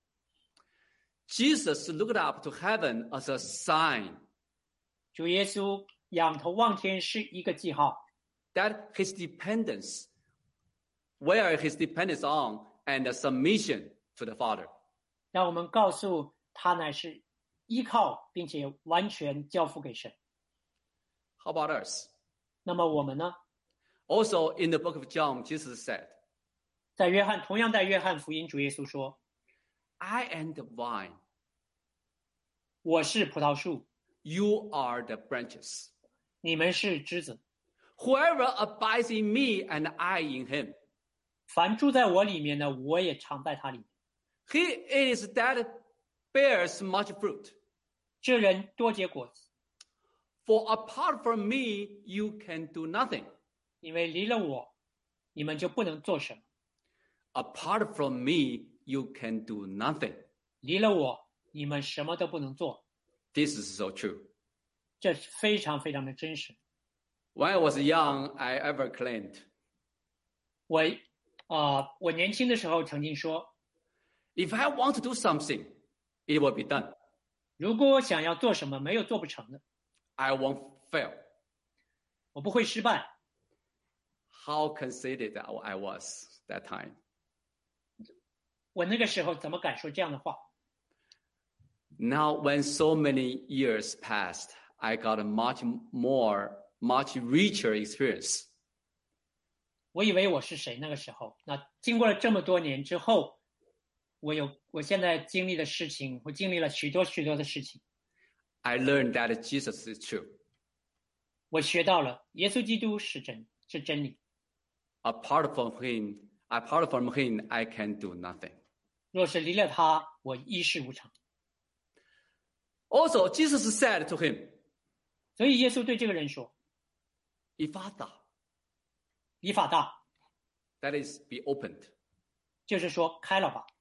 Speaker 2: Jesus looked up to heaven as a sign
Speaker 1: 主耶稣仰头望天是一个记号，
Speaker 2: that his dependence, where his dependence on and the submission to the Father.
Speaker 1: 让我们告诉他乃是依靠并且完全交付给神。
Speaker 2: How about us?
Speaker 1: 那么我们呢？
Speaker 2: Also in the book of John, Jesus said,
Speaker 1: 在约翰，同样在约翰福音，主耶稣说：
Speaker 2: I am the vine,
Speaker 1: 我是葡萄树，
Speaker 2: you are the branches.
Speaker 1: 你们是枝子。
Speaker 2: Whoever abides in me and I in him,
Speaker 1: 凡住在我里面的，我也常在他里面。
Speaker 2: he it is that bears much fruit.
Speaker 1: 这人多结果子，
Speaker 2: For apart from me, you can do nothing.
Speaker 1: 因为离了我，你们就不能做什么。
Speaker 2: Apart from me, you can do nothing.
Speaker 1: 离了我，你们什么都不能做。
Speaker 2: This is so true.
Speaker 1: 这是非常非常的真实。
Speaker 2: When I was young, I ever claimed,
Speaker 1: 我啊、呃，我年轻的时候曾经说，
Speaker 2: if I want to do something, it will be done.
Speaker 1: 如果我想要做什么，没有做不成的，
Speaker 2: I won't fail.
Speaker 1: 我不会失败。
Speaker 2: How conceited I was that time.
Speaker 1: 我那个时候怎么敢说这样的话？
Speaker 2: Now, when so many years passed, I got a much more, much richer experience.
Speaker 1: 我以为我是谁那个时候？那经过了这么多年之后，我有我现在经历的事情，我经历了许多许多的事情。
Speaker 2: I learned that Jesus is true.
Speaker 1: 我学到了耶稣基督是真，是真理。
Speaker 2: Apart from him, apart from him, I can do nothing.
Speaker 1: 若是离了他，我一事无成。
Speaker 2: Also, Jesus said to him,
Speaker 1: 所以耶稣对这个人说
Speaker 2: Ephata,
Speaker 1: 以法大，
Speaker 2: that is, be opened.
Speaker 1: 就是说开了吧。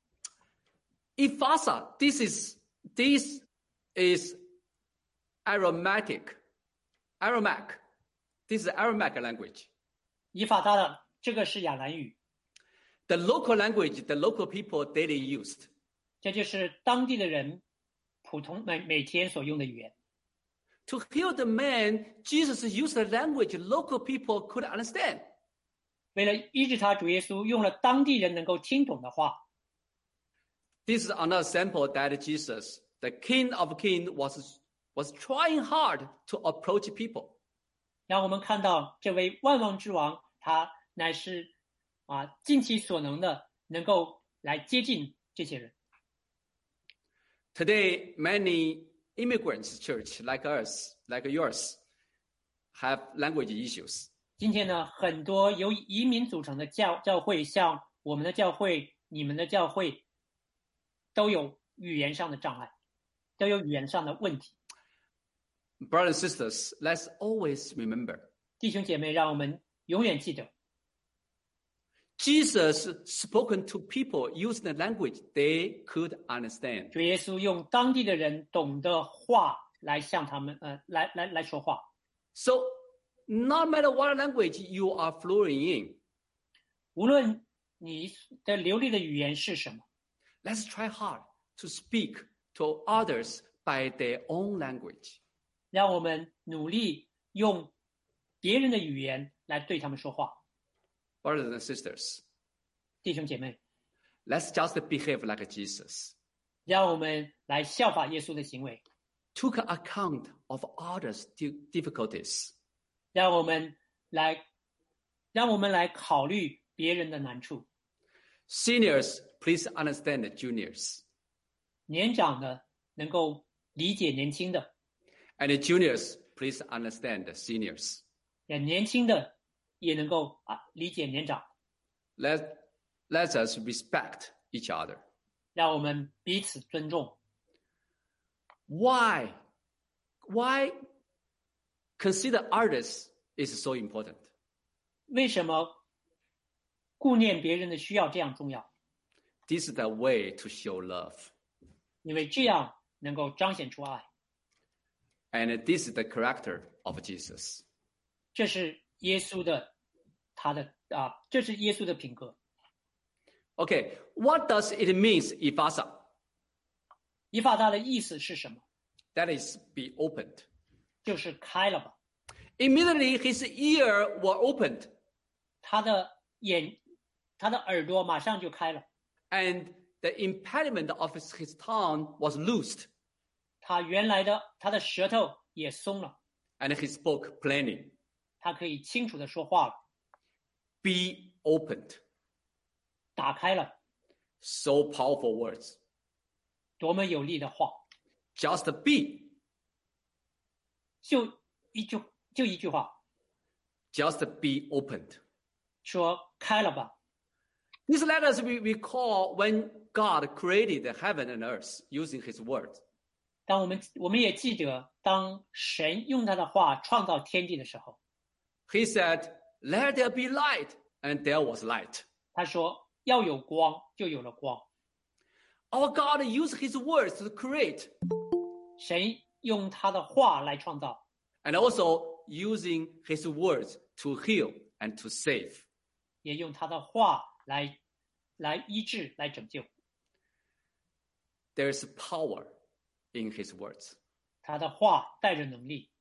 Speaker 2: Ephata, this is, this is Aramaic, Aramaic. This is Aramaic language.
Speaker 1: 以法大的这个是亚兰语，
Speaker 2: The local language the local people daily used.
Speaker 1: 这就是当地的人普通每每天所用的语言。
Speaker 2: To heal the man, Jesus used a language local people could understand.
Speaker 1: 为了医治他，主耶稣用了当地人能够听懂的话。
Speaker 2: This is another example that Jesus, the King of Kings, was, was trying hard to approach people.
Speaker 1: 让我们看到这位万王之王，他乃是啊尽其所能的，能够来接近这些人。
Speaker 2: Today, many immigrants church like us, like yours, have language issues.
Speaker 1: 今天呢，很多由移民组成的教教会，像我们的教会、你们的教会，都有语言上的障碍，都有语言上的问题。
Speaker 2: Brothers and sisters, let's always remember.
Speaker 1: 弟兄姐妹，让我们永远记得
Speaker 2: Jesus spoken to people using the language they could understand.
Speaker 1: 主耶稣用当地的人懂的话来向他们，呃，来来来说话。
Speaker 2: So, no matter what language you are fluent in,
Speaker 1: 无论你的流利的语言是什么，
Speaker 2: let's try hard to speak to others by their own language.
Speaker 1: 让我们努力用别人的语言来对他们说话。
Speaker 2: Brothers and sisters,
Speaker 1: 弟兄姐妹，
Speaker 2: let's just behave like Jesus.
Speaker 1: 让我们来效法耶稣的行为，
Speaker 2: Took account of others' difficulties.
Speaker 1: 让我们来，让我们来考虑别人的难处。
Speaker 2: Seniors, please understand the juniors.
Speaker 1: 年长的能够理解年轻的，
Speaker 2: And the juniors, please understand the seniors.
Speaker 1: 也年轻的也能够啊理解年长。
Speaker 2: Let, let us respect each other.
Speaker 1: 让我们彼此尊重。
Speaker 2: Why? Why consider others is so important?
Speaker 1: 为什么顾念别人的需要这样重要？
Speaker 2: This is the way to show love.
Speaker 1: 因为这样能够彰显出爱。
Speaker 2: And this is the character of Jesus.
Speaker 1: 这是耶稣的，他的啊，这是耶稣的品格。
Speaker 2: Okay, what does it mean, Ephasa?
Speaker 1: 以法大的意思是什么？
Speaker 2: That is, be opened.
Speaker 1: 就是开了吧。
Speaker 2: Immediately his ear were opened,
Speaker 1: 他的眼，他的耳朵马上就开了，
Speaker 2: and the impediment of his, his tongue was loosed,
Speaker 1: 他原来的他的舌头也松了，
Speaker 2: and he spoke plainly.
Speaker 1: 他可以清楚的说话了，
Speaker 2: Be opened.
Speaker 1: 打开了，
Speaker 2: So powerful words.
Speaker 1: 多么有力的话，
Speaker 2: Just be.
Speaker 1: 就一句就一句话，
Speaker 2: Just be opened.
Speaker 1: 说开了吧。
Speaker 2: This let us re- recall when God created the heaven and earth using his word.
Speaker 1: 当我们我们也记得，当神用他的话创造天地的时候，
Speaker 2: He said, let there be light, and there was light.
Speaker 1: 他说要有光，就有了光。
Speaker 2: Our God used his words to create,
Speaker 1: 神用他的话来创造，
Speaker 2: and also using his words to heal and to save.
Speaker 1: 也用他的话来来医治，来拯救。
Speaker 2: There is power in his words.
Speaker 1: 他的话带着能力。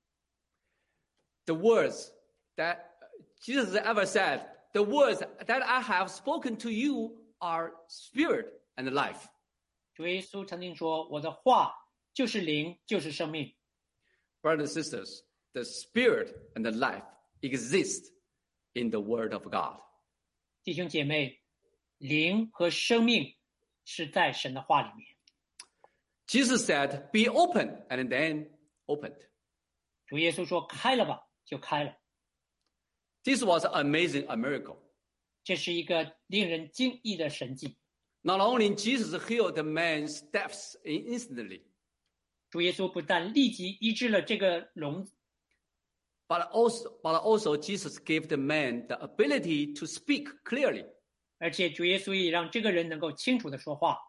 Speaker 2: The words that Jesus ever said, the words that I have spoken to you are spirit and life.
Speaker 1: 主耶稣曾经说：“我的话就是灵，就是生命。”
Speaker 2: Brothers and sisters, the spirit and the life exist in the word of God.
Speaker 1: 弟兄姐妹，灵和生命是在神的话里面。
Speaker 2: Jesus said, be open, and then opened.
Speaker 1: 主耶稣说：“开了吧，就开了。”
Speaker 2: This was amazing, a miracle.
Speaker 1: 这是一个令人惊异的神迹。
Speaker 2: Not only Jesus healed the man's deafs instantly,
Speaker 1: 主耶稣不但立即医治了这个聋子，
Speaker 2: but also, but also Jesus gave the man the ability to speak clearly.
Speaker 1: 而且主耶稣也让这个人能够清楚地说话。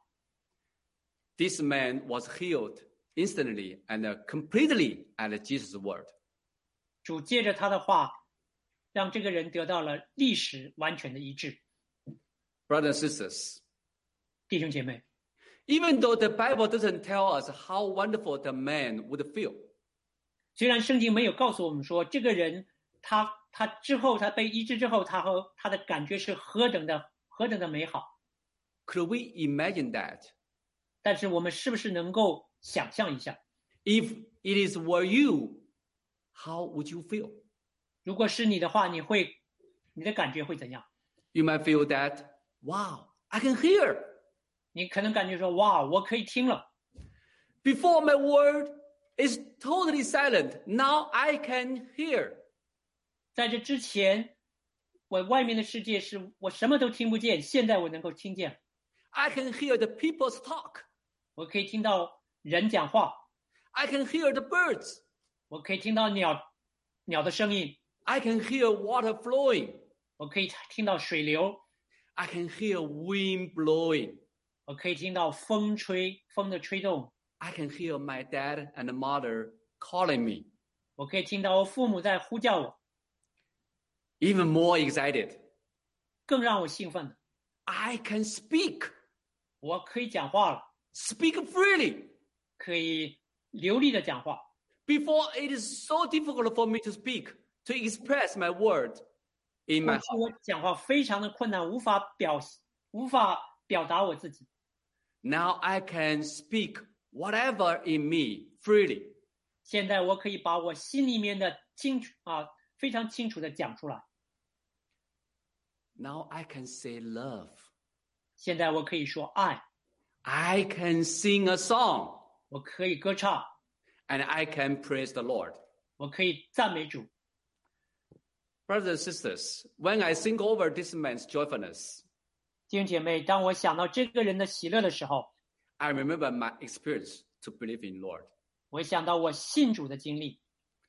Speaker 2: This man was healed instantly and completely at Jesus' word.
Speaker 1: 主借着他的话，让这个人得到了历史完全的医治。
Speaker 2: Brothers and sisters,
Speaker 1: 弟兄姐妹，
Speaker 2: even though the Bible doesn't tell us how wonderful the man would feel,
Speaker 1: 虽然圣经没有告诉我们说这个人他他之后他被医治之后，他和他的感觉是何等的何等的美好，
Speaker 2: could we imagine that?
Speaker 1: 但是我们是不是能够想象一下，
Speaker 2: If it is were you, how would you feel?
Speaker 1: 如果是你的话，你会你的感觉会怎样？
Speaker 2: You might feel that, wow, I can hear.
Speaker 1: 你可能感觉说，哇，我可以听了。
Speaker 2: Before my word, is totally silent. Now I can hear.
Speaker 1: 在这之前，我外面的世界是我什么都听不见，现在我能够听见，
Speaker 2: I can hear the people's talk.
Speaker 1: 我可以听到人讲话，
Speaker 2: I can hear the birds.
Speaker 1: 我可以听到鸟鸟的声音，
Speaker 2: I can hear water flowing.
Speaker 1: 我可以听到水流，
Speaker 2: I can hear wind blowing.
Speaker 1: 我可以听到风吹，风的吹动，
Speaker 2: I can hear my dad and mother calling me.
Speaker 1: 我可以听到我父母在呼叫我。
Speaker 2: Even more excited,
Speaker 1: 更让我兴奋的，
Speaker 2: I can speak.
Speaker 1: 我可以讲话了，
Speaker 2: Speak freely.
Speaker 1: 可以流利的讲话。
Speaker 2: Before it is so difficult for me to speak, to express my word in
Speaker 1: 过
Speaker 2: my
Speaker 1: 去
Speaker 2: heart.
Speaker 1: 我讲话非常的困难，无法表无法表达我自己。
Speaker 2: Now I can speak whatever in me freely.
Speaker 1: 现在我可以把我心里面的清楚啊，非常清楚的讲出来。
Speaker 2: Now I can say love.
Speaker 1: 现在我可以说爱，
Speaker 2: I can sing a song.
Speaker 1: 我可以歌唱，
Speaker 2: And I can praise the Lord.
Speaker 1: 我可以赞美主。
Speaker 2: Brothers and sisters, when I think over this man's joyfulness,
Speaker 1: 弟兄姐妹，当我想到这个人的喜乐的时候，
Speaker 2: I remember my experience to believe in Lord.
Speaker 1: 我想到我信主的经历。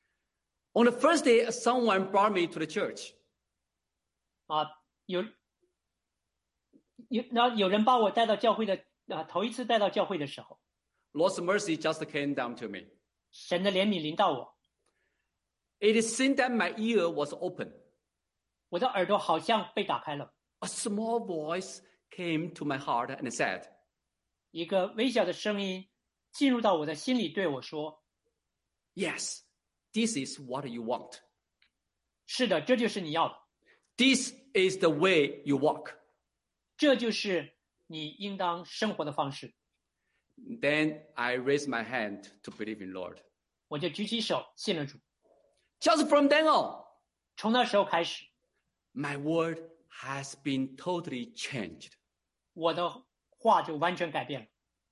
Speaker 2: On the first day, someone brought me to the church.
Speaker 1: 啊，有有那有人把我带到教会的啊，头一次带到教会的时候，
Speaker 2: Lord's mercy just came down to me.
Speaker 1: 神的怜悯临到我，
Speaker 2: It is seen that my ear was open.
Speaker 1: 我的耳朵好像被打开了，
Speaker 2: A small voice came to my heart and said,
Speaker 1: 一个微小的声音进入到我的心里，对我说
Speaker 2: Yes, this is what you want.
Speaker 1: 是的，这就是你要的，
Speaker 2: This is the way you walk.
Speaker 1: 这就是你应当生活的方式。
Speaker 2: Then I raised my hand to believe in Lord.
Speaker 1: 我就举起手信了主。
Speaker 2: Just from then on,
Speaker 1: 从那时候开始，
Speaker 2: my word has been totally changed.
Speaker 1: 我的话就完全改变了，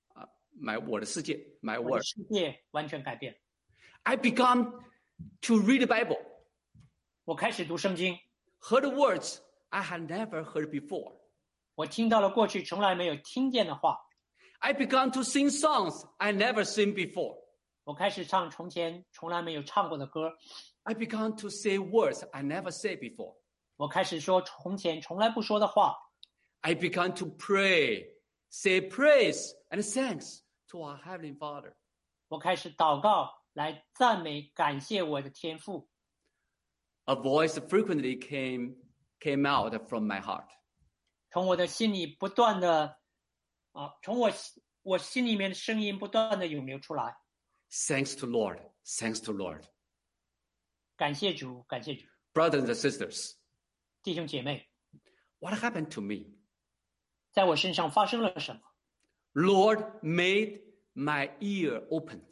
Speaker 2: My word, 世界, my
Speaker 1: 我
Speaker 2: word.
Speaker 1: 的世界完全改变了。
Speaker 2: I began to read the Bible,
Speaker 1: 我开始读圣经，
Speaker 2: heard words I had never heard before.
Speaker 1: 我听到了过去从来没有听见的话，
Speaker 2: I began to sing songs I never sang before.
Speaker 1: 我开始唱从前从来没有唱过的歌，
Speaker 2: I began to say words I never said before.
Speaker 1: 我开始说从前从来不说的话，
Speaker 2: I began to pray, say praise and thanks to our Heavenly Father.
Speaker 1: 我开始祷告来赞美感谢我的天父。
Speaker 2: A voice frequently came, came out from my heart.
Speaker 1: 从我的心里不断的啊，从我我心里面的声音不断的涌流出来，
Speaker 2: Thanks to Lord, thanks to Lord.
Speaker 1: 感谢主，感谢主。
Speaker 2: Brothers and sisters,
Speaker 1: 弟兄姐妹，
Speaker 2: what happened to me?
Speaker 1: 在我身上发生了什么？
Speaker 2: Lord made my ear opened.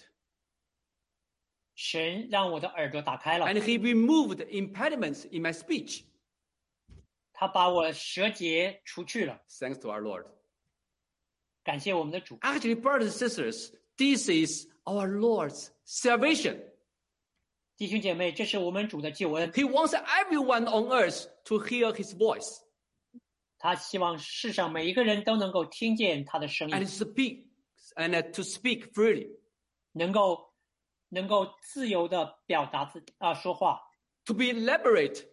Speaker 1: 神让我的耳朵打开了，
Speaker 2: And he removed impediments in my speech.
Speaker 1: 他把我舌结除去了。
Speaker 2: Thanks to our Lord.
Speaker 1: 感谢我们的主。
Speaker 2: Actually, brothers and sisters, this is our Lord's salvation.
Speaker 1: 弟兄姐妹，这是我们主的救恩。
Speaker 2: He wants everyone on earth to hear his voice
Speaker 1: 他希望世上每一个人都能够听见他的声
Speaker 2: and
Speaker 1: 音，
Speaker 2: speak and to speak freely,
Speaker 1: 能够能够自由的表达自啊说话，
Speaker 2: to be elaborate,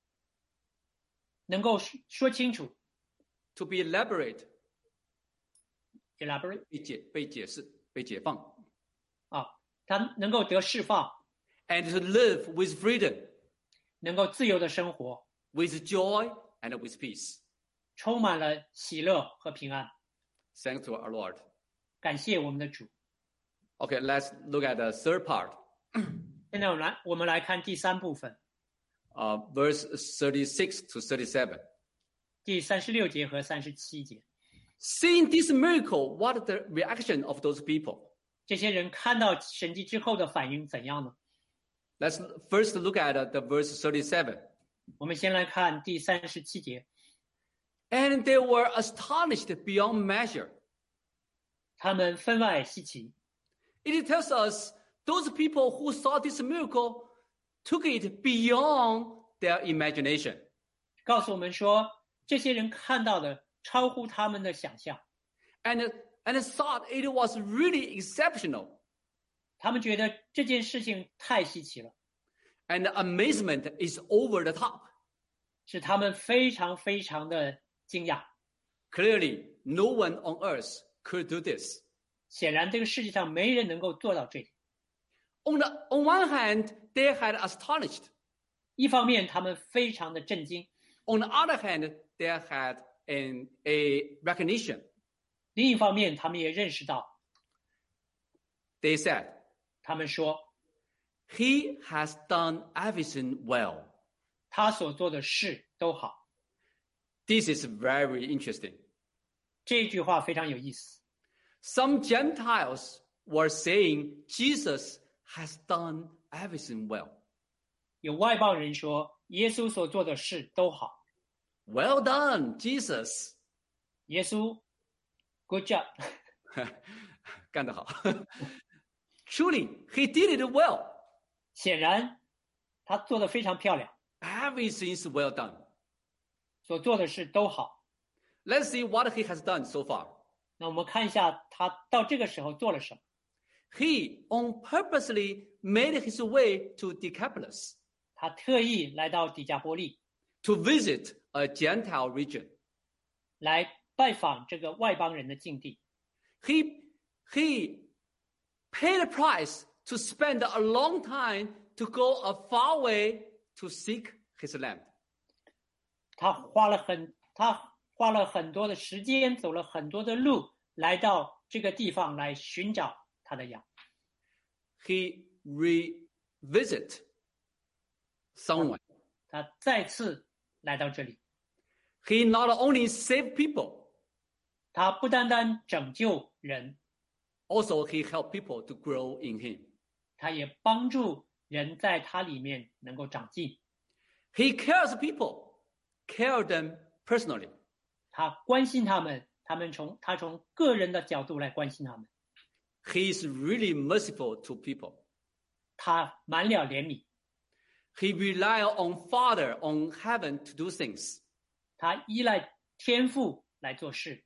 Speaker 1: 能够说说清楚
Speaker 2: to be elaborate,
Speaker 1: ，elaborate
Speaker 2: 被解被解释被解放
Speaker 1: 啊，他能够得释放，
Speaker 2: and to live with freedom,
Speaker 1: 能够自由的生活，
Speaker 2: with joy and with peace.
Speaker 1: 充满了喜乐和平安。
Speaker 2: Thanks to our Lord.
Speaker 1: 感谢我们的主。
Speaker 2: Okay, let's look at the third part,
Speaker 1: 现在我们来我们来看第三部分，
Speaker 2: uh, verse thirty-six to thirty-seven.
Speaker 1: 第三十六节和三十七节。
Speaker 2: Seeing this miracle, what is the reaction of those people?
Speaker 1: 这些人看到神迹之后的反应怎样呢？
Speaker 2: Let's first look at the verse thirty-seven.
Speaker 1: 我们先来看第三十七节。
Speaker 2: And they were astonished beyond measure.
Speaker 1: 他们分外稀奇。
Speaker 2: It tells us those people who saw this miracle took it beyond their imagination.
Speaker 1: 告诉我们说，这些人看到的超乎他们的想象，
Speaker 2: And, and thought it was really exceptional.
Speaker 1: 他们觉得这件事情太稀奇了，
Speaker 2: And the amazement is over the top.
Speaker 1: 使他们非常非常的惊讶。
Speaker 2: Clearly, no one on earth could do this.
Speaker 1: 显然，这个世界上没人能够做到这里。
Speaker 2: On, the, on one hand, they had astonished.
Speaker 1: 一方面，他们非常的震惊；
Speaker 2: On the other hand, they had an, a recognition.
Speaker 1: 另一方面，他们也认识到，
Speaker 2: They said,
Speaker 1: 他们说
Speaker 2: He has done everything well.
Speaker 1: 他所做的事都好。
Speaker 2: This is very interesting.
Speaker 1: 这句话非常有意思。
Speaker 2: Some Gentiles were saying Jesus has done everything well.
Speaker 1: 有外邦人说，耶稣所做的事都好。
Speaker 2: Well done, Jesus.
Speaker 1: 耶稣 ，good job 。
Speaker 2: 干得好。Truly, he did it well.
Speaker 1: 显然，他做的非常漂亮，
Speaker 2: Everything is well done.
Speaker 1: 所做的事都好。
Speaker 2: Let's see what he has done so far.
Speaker 1: 那我们看一下他到这个时候做了什么。
Speaker 2: He on purposely made his way to Decapolis
Speaker 1: 他特意来到底加波利，
Speaker 2: to visit a Gentile region.
Speaker 1: 来拜访这个外邦人的境地。
Speaker 2: He, he paid a price to spend a long time to go a far way to seek his land.
Speaker 1: 他花了很他花了很多的时间，走了很多的路，来到这个地方来寻找他的羊。
Speaker 2: He revisit someone.
Speaker 1: 他再次来到这里，
Speaker 2: He not only saved people,
Speaker 1: 他不单单拯救人，
Speaker 2: also he helped people to grow in him.
Speaker 1: 他也帮助人在他里面能够长进。
Speaker 2: He cares people, care them personally.
Speaker 1: 他关心他们，他们从他从个人的角度来关心他们。
Speaker 2: He is really merciful to people.
Speaker 1: 他满了怜悯，
Speaker 2: He relied on Father, on heaven to do things.
Speaker 1: 他依赖天父来做事，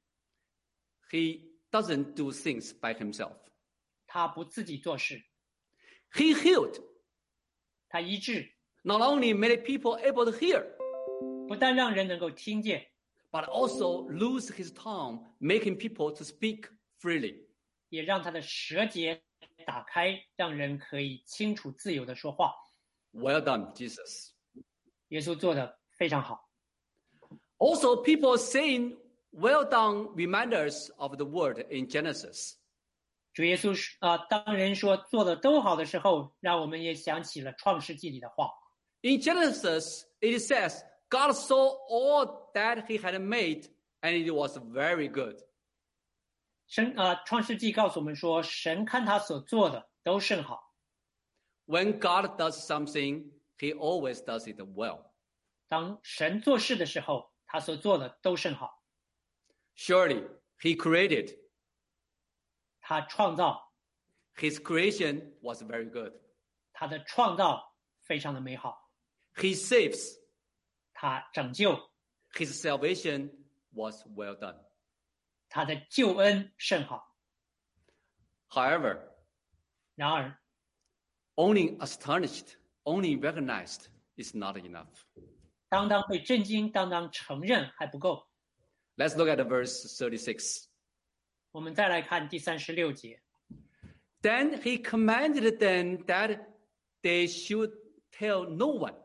Speaker 2: He doesn't do things by himself.
Speaker 1: 他不自己做事，
Speaker 2: He healed.
Speaker 1: 他医治，
Speaker 2: Not only made people able to hear,
Speaker 1: 不但让人能够听见，
Speaker 2: but also loose his tongue, making people to speak freely.
Speaker 1: 也让他的舌节打开，让人可以清楚自由的说话。
Speaker 2: Well done, Jesus.
Speaker 1: 耶稣做的非常好。
Speaker 2: Also, people saying well done reminders of the word in Genesis.
Speaker 1: 主耶稣啊、呃，当人说做的都好的时候，让我们也想起了创世纪里的话。
Speaker 2: In Genesis, it says, God saw all that he had made, and it was very good.
Speaker 1: 神啊、呃，创世纪告诉我们说，神看他所做的都甚好。
Speaker 2: When God does something, he always does it well.
Speaker 1: 当神做事的时候，他所做的都甚好。
Speaker 2: Surely, he created.
Speaker 1: 他创造，
Speaker 2: His creation was very good.
Speaker 1: 他的创造非常的美好。
Speaker 2: He saves.
Speaker 1: 他拯救，
Speaker 2: His salvation was well done.
Speaker 1: 他的救恩甚好。
Speaker 2: However,
Speaker 1: 然而，
Speaker 2: only astonished, only recognized is not enough.
Speaker 1: 单单被震惊，单单承认还不够。
Speaker 2: Let's look at verse thirty-six.
Speaker 1: 我们再来看第三十六节。
Speaker 2: Then he commanded them that they should tell no one.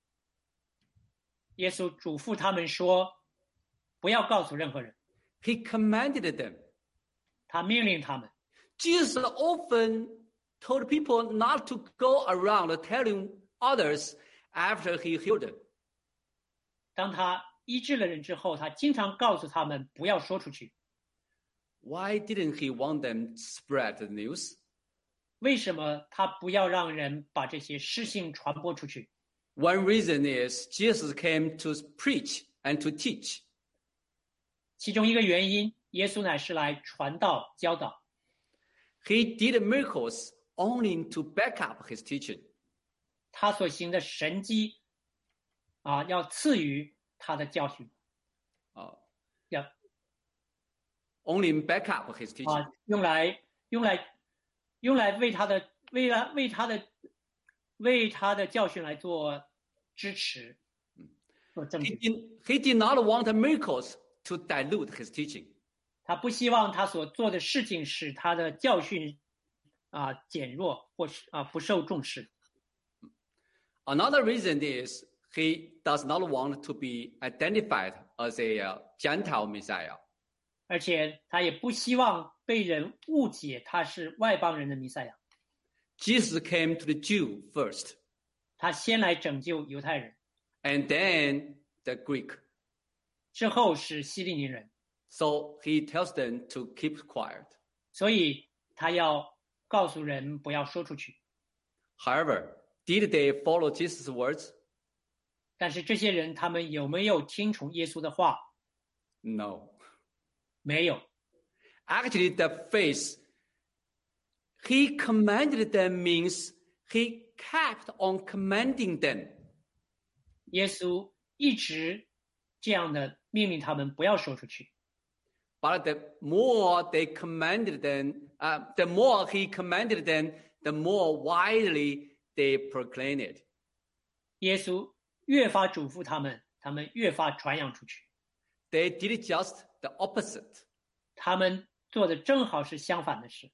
Speaker 1: 耶稣嘱咐他们说：“不要告诉任何人。
Speaker 2: He commanded them. ”
Speaker 1: 他命令他们。
Speaker 2: Jesus often told people not to go around telling others after he healed them.
Speaker 1: 当他医治了人之后，他经常告诉他们不要说出去。
Speaker 2: Why didn't he want them to spread the news?
Speaker 1: 为什么他不要让人把这些事情传播出去？
Speaker 2: One reason is Jesus came to preach and to teach.
Speaker 1: 其中一个原因，耶稣乃是来传道教导。
Speaker 2: He did miracles only to back up his teaching.
Speaker 1: 他所行的神迹啊，要赐予他的教训，
Speaker 2: Uh,
Speaker 1: 要
Speaker 2: only back up his teaching.
Speaker 1: 啊用来用来用来为他的为了为他的为他的教训来做支持，做证
Speaker 2: He
Speaker 1: 据。
Speaker 2: did, he did not want miracles to dilute his teaching.
Speaker 1: 他不希望他所做的事情使他的教训啊减弱或是啊不受重视。
Speaker 2: Another reason is he does not want to be identified as a uh, Gentile Messiah.
Speaker 1: 而且他也不希望被人误解他是外邦人的弥赛亚。
Speaker 2: Jesus came to the Jew first,
Speaker 1: 他先来拯救犹太人，
Speaker 2: and then the Greek.
Speaker 1: 之后是希利尼人，
Speaker 2: So he tells them to keep quiet.
Speaker 1: 所以他要告诉人不要说出去。
Speaker 2: However, did they follow Jesus' words?
Speaker 1: 但是这些人他们有没有听从耶稣的话？
Speaker 2: No.
Speaker 1: 没有。
Speaker 2: Actually, the phrase he commanded them means he kept on commanding them.
Speaker 1: 耶稣一直这样的命令他们不要说出去。
Speaker 2: But the more they commanded them, uh, the more he commanded them, the more widely they proclaimed it.
Speaker 1: 耶稣越发嘱咐他们，他们越发传扬出去。
Speaker 2: They did just the opposite.
Speaker 1: 他们做的正好是相反的事。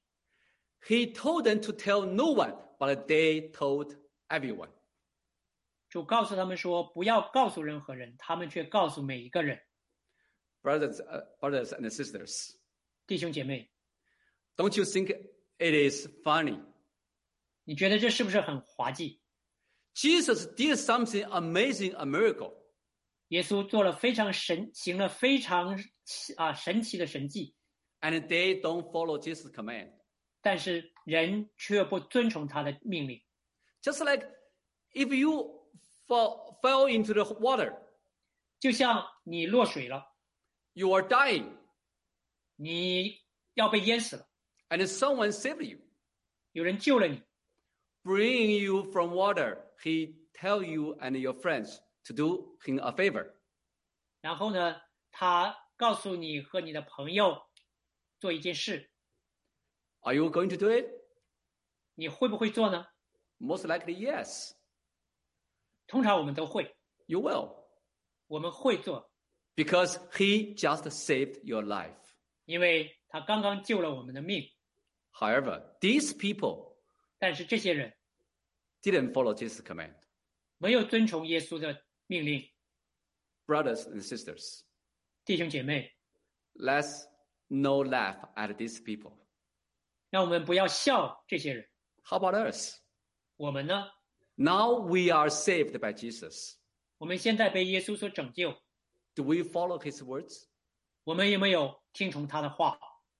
Speaker 2: He told them to tell no one, but they told everyone.
Speaker 1: 主告诉他们说不要告诉任何人，他们却告诉每一个人。
Speaker 2: Brothers, uh, brothers and sisters,
Speaker 1: 弟兄姐妹，
Speaker 2: don't you think it is funny?
Speaker 1: 你觉得这是不是很滑稽？
Speaker 2: Jesus did something amazing, a miracle.
Speaker 1: 耶稣做了非常神，行了非常啊神奇的神迹，
Speaker 2: And they don't follow Jesus' command.
Speaker 1: 但是人却不遵从他的命令。
Speaker 2: Just like if you fall, fell into the water,
Speaker 1: 就像你落水了，
Speaker 2: you are dying,
Speaker 1: 你要被淹死了，
Speaker 2: and someone saved you,
Speaker 1: 有人救了你，
Speaker 2: bringing you from water. He tell you and your friends to do him a favor.
Speaker 1: 然后呢，他告诉你和你的朋友做一件事，
Speaker 2: Are you going to do it?
Speaker 1: 你会不会做呢？
Speaker 2: Most likely, yes.
Speaker 1: 通常我们都会，
Speaker 2: You will,
Speaker 1: 我们会做，
Speaker 2: because he just saved your life.
Speaker 1: 因为他刚刚救了我们的命。
Speaker 2: However, these people
Speaker 1: 但是这些人
Speaker 2: didn't follow Jesus' command.
Speaker 1: 没有遵从耶稣的命令。
Speaker 2: Brothers and sisters,
Speaker 1: 弟兄姐妹，
Speaker 2: let's no laugh at these people.
Speaker 1: 让我们不要笑这些人。
Speaker 2: How about us?
Speaker 1: 我们呢？
Speaker 2: Now we are saved by Jesus.
Speaker 1: 我们现在被耶稣所拯救，
Speaker 2: Do we follow his words?
Speaker 1: 我们有没有听从他的话？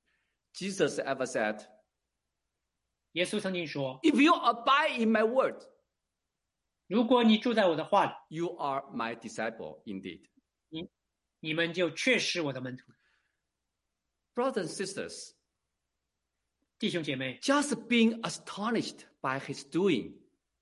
Speaker 2: Jesus ever said,
Speaker 1: 耶稣曾经说
Speaker 2: if you abide in my word,
Speaker 1: 如果你住在我的话里，
Speaker 2: you are my disciple indeed.
Speaker 1: 你们就确是我的门徒。
Speaker 2: Brothers and sisters,
Speaker 1: 弟兄姐妹，
Speaker 2: just being astonished by his doing,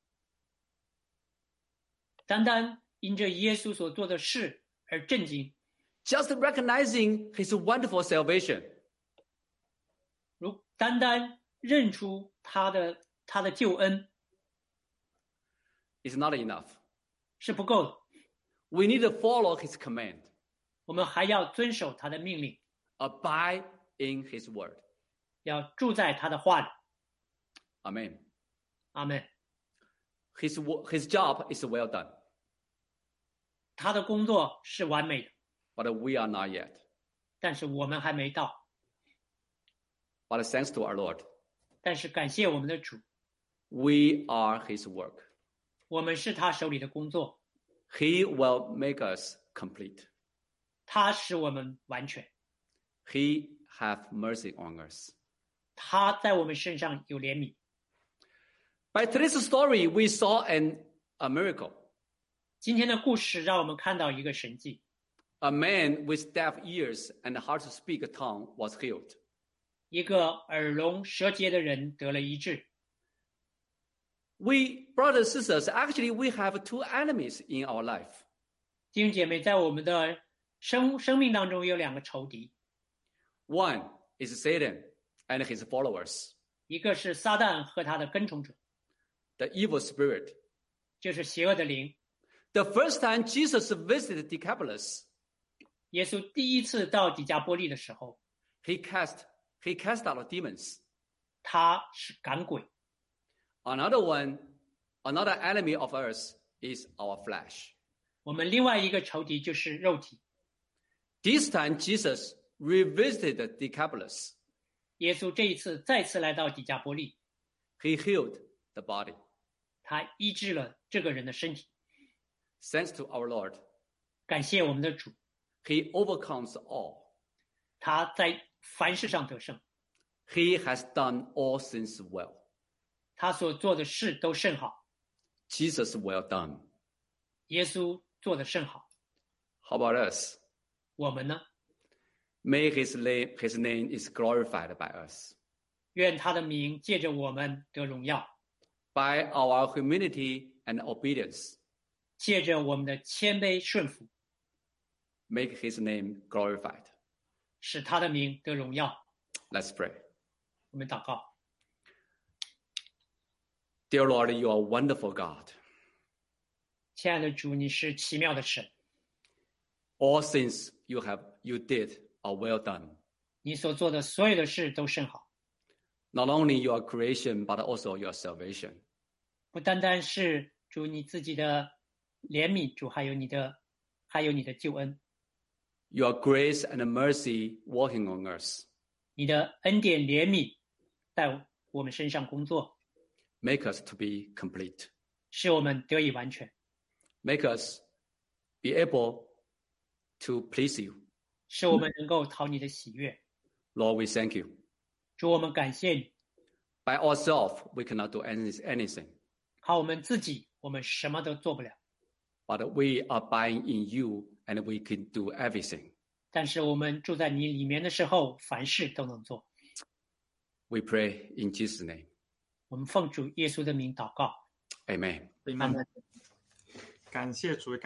Speaker 1: 单单因着耶稣所做的事而震惊，
Speaker 2: just recognizing his wonderful salvation,
Speaker 1: 如单单认出他的他的救恩
Speaker 2: is not enough.
Speaker 1: 是不够的，
Speaker 2: We need to follow his command,
Speaker 1: 我们还要遵守他的命令，
Speaker 2: abide in his word.
Speaker 1: 要住在他的话里。
Speaker 2: Amen.
Speaker 1: 阿门。
Speaker 2: His, wo- his job is well done,
Speaker 1: 他的工作是完美的，
Speaker 2: but we are not yet.
Speaker 1: 但是我们还没到。
Speaker 2: But thanks to our Lord,
Speaker 1: 但是感谢我们的主，
Speaker 2: we are his work.
Speaker 1: 我们是他手里的工作，
Speaker 2: He will make us complete.
Speaker 1: 他使我们完全，
Speaker 2: He have mercy on us.
Speaker 1: 他在我们身上有怜悯。
Speaker 2: By today's story, we saw an, a miracle.
Speaker 1: 今天的故事让我们看到一个神迹，
Speaker 2: A man with deaf ears and hard to speak tongue was healed.
Speaker 1: 一个耳聋舌结的人得了医治，
Speaker 2: We, brothers and sisters, actually we have two enemies in our life.
Speaker 1: 弟兄姐妹，在我们的生生命当中有两个仇敌，
Speaker 2: One is Satan and his followers,
Speaker 1: 一个是撒旦和他的跟从者，
Speaker 2: the evil spirit.
Speaker 1: 就是邪恶的灵。
Speaker 2: The first time Jesus visited Decapolis,
Speaker 1: 耶稣第一次到底加波利的时候，
Speaker 2: he cast he cast out demons.
Speaker 1: 他是赶鬼。
Speaker 2: Another one, another enemy of us is our flesh.
Speaker 1: 我们另外一个仇敌就是肉体。
Speaker 2: This time Jesus revisited Decapolis.
Speaker 1: 耶稣这一次再次来到底加波利，
Speaker 2: He healed the body.
Speaker 1: 他医治了这个人的身体。
Speaker 2: Thanks to our Lord,
Speaker 1: 感谢我们的主，
Speaker 2: he overcomes all.
Speaker 1: 他在凡事上得胜，
Speaker 2: He has done all things well.
Speaker 1: 他所做的事都甚好。
Speaker 2: Jesus well done.
Speaker 1: 耶稣做的甚好。
Speaker 2: How about us?
Speaker 1: 我们呢？
Speaker 2: May his name, his name is glorified by us.
Speaker 1: 愿他的名借着我们得荣耀，
Speaker 2: By our humility and obedience,
Speaker 1: 借着我们的谦卑顺服，
Speaker 2: make his name glorified.
Speaker 1: 使他的名得荣耀。
Speaker 2: Let's pray.
Speaker 1: 我们祷告。
Speaker 2: Dear Lord, you are a wonderful God.
Speaker 1: 亲爱的主，你是奇妙的神，
Speaker 2: All things you have you did are well done.
Speaker 1: 你所做的所有的事都甚好，
Speaker 2: Not only your creation, but also your salvation.
Speaker 1: 不单单是主你自己的怜悯，主还有你的，还有你的救恩，
Speaker 2: Your grace and mercy working on us.
Speaker 1: 你的恩典怜悯在我们身上工作，
Speaker 2: Make us to be complete.
Speaker 1: 使我们得以完全，
Speaker 2: Make us be able to please you.
Speaker 1: 使我们能够讨你的喜悦。
Speaker 2: Lord, we thank you.
Speaker 1: 主，我们感谢你，
Speaker 2: By ourselves, we cannot do any, anything.
Speaker 1: 靠我们自己，我们什么都做不了，
Speaker 2: But we are abiding in you and we can do everything.
Speaker 1: 但是我们住在你里面的时候，凡事都能做。
Speaker 2: We pray in Jesus' name.
Speaker 1: 我们奉主耶稣的名祷告，
Speaker 2: Amen.
Speaker 1: 阿门。
Speaker 3: 感谢主。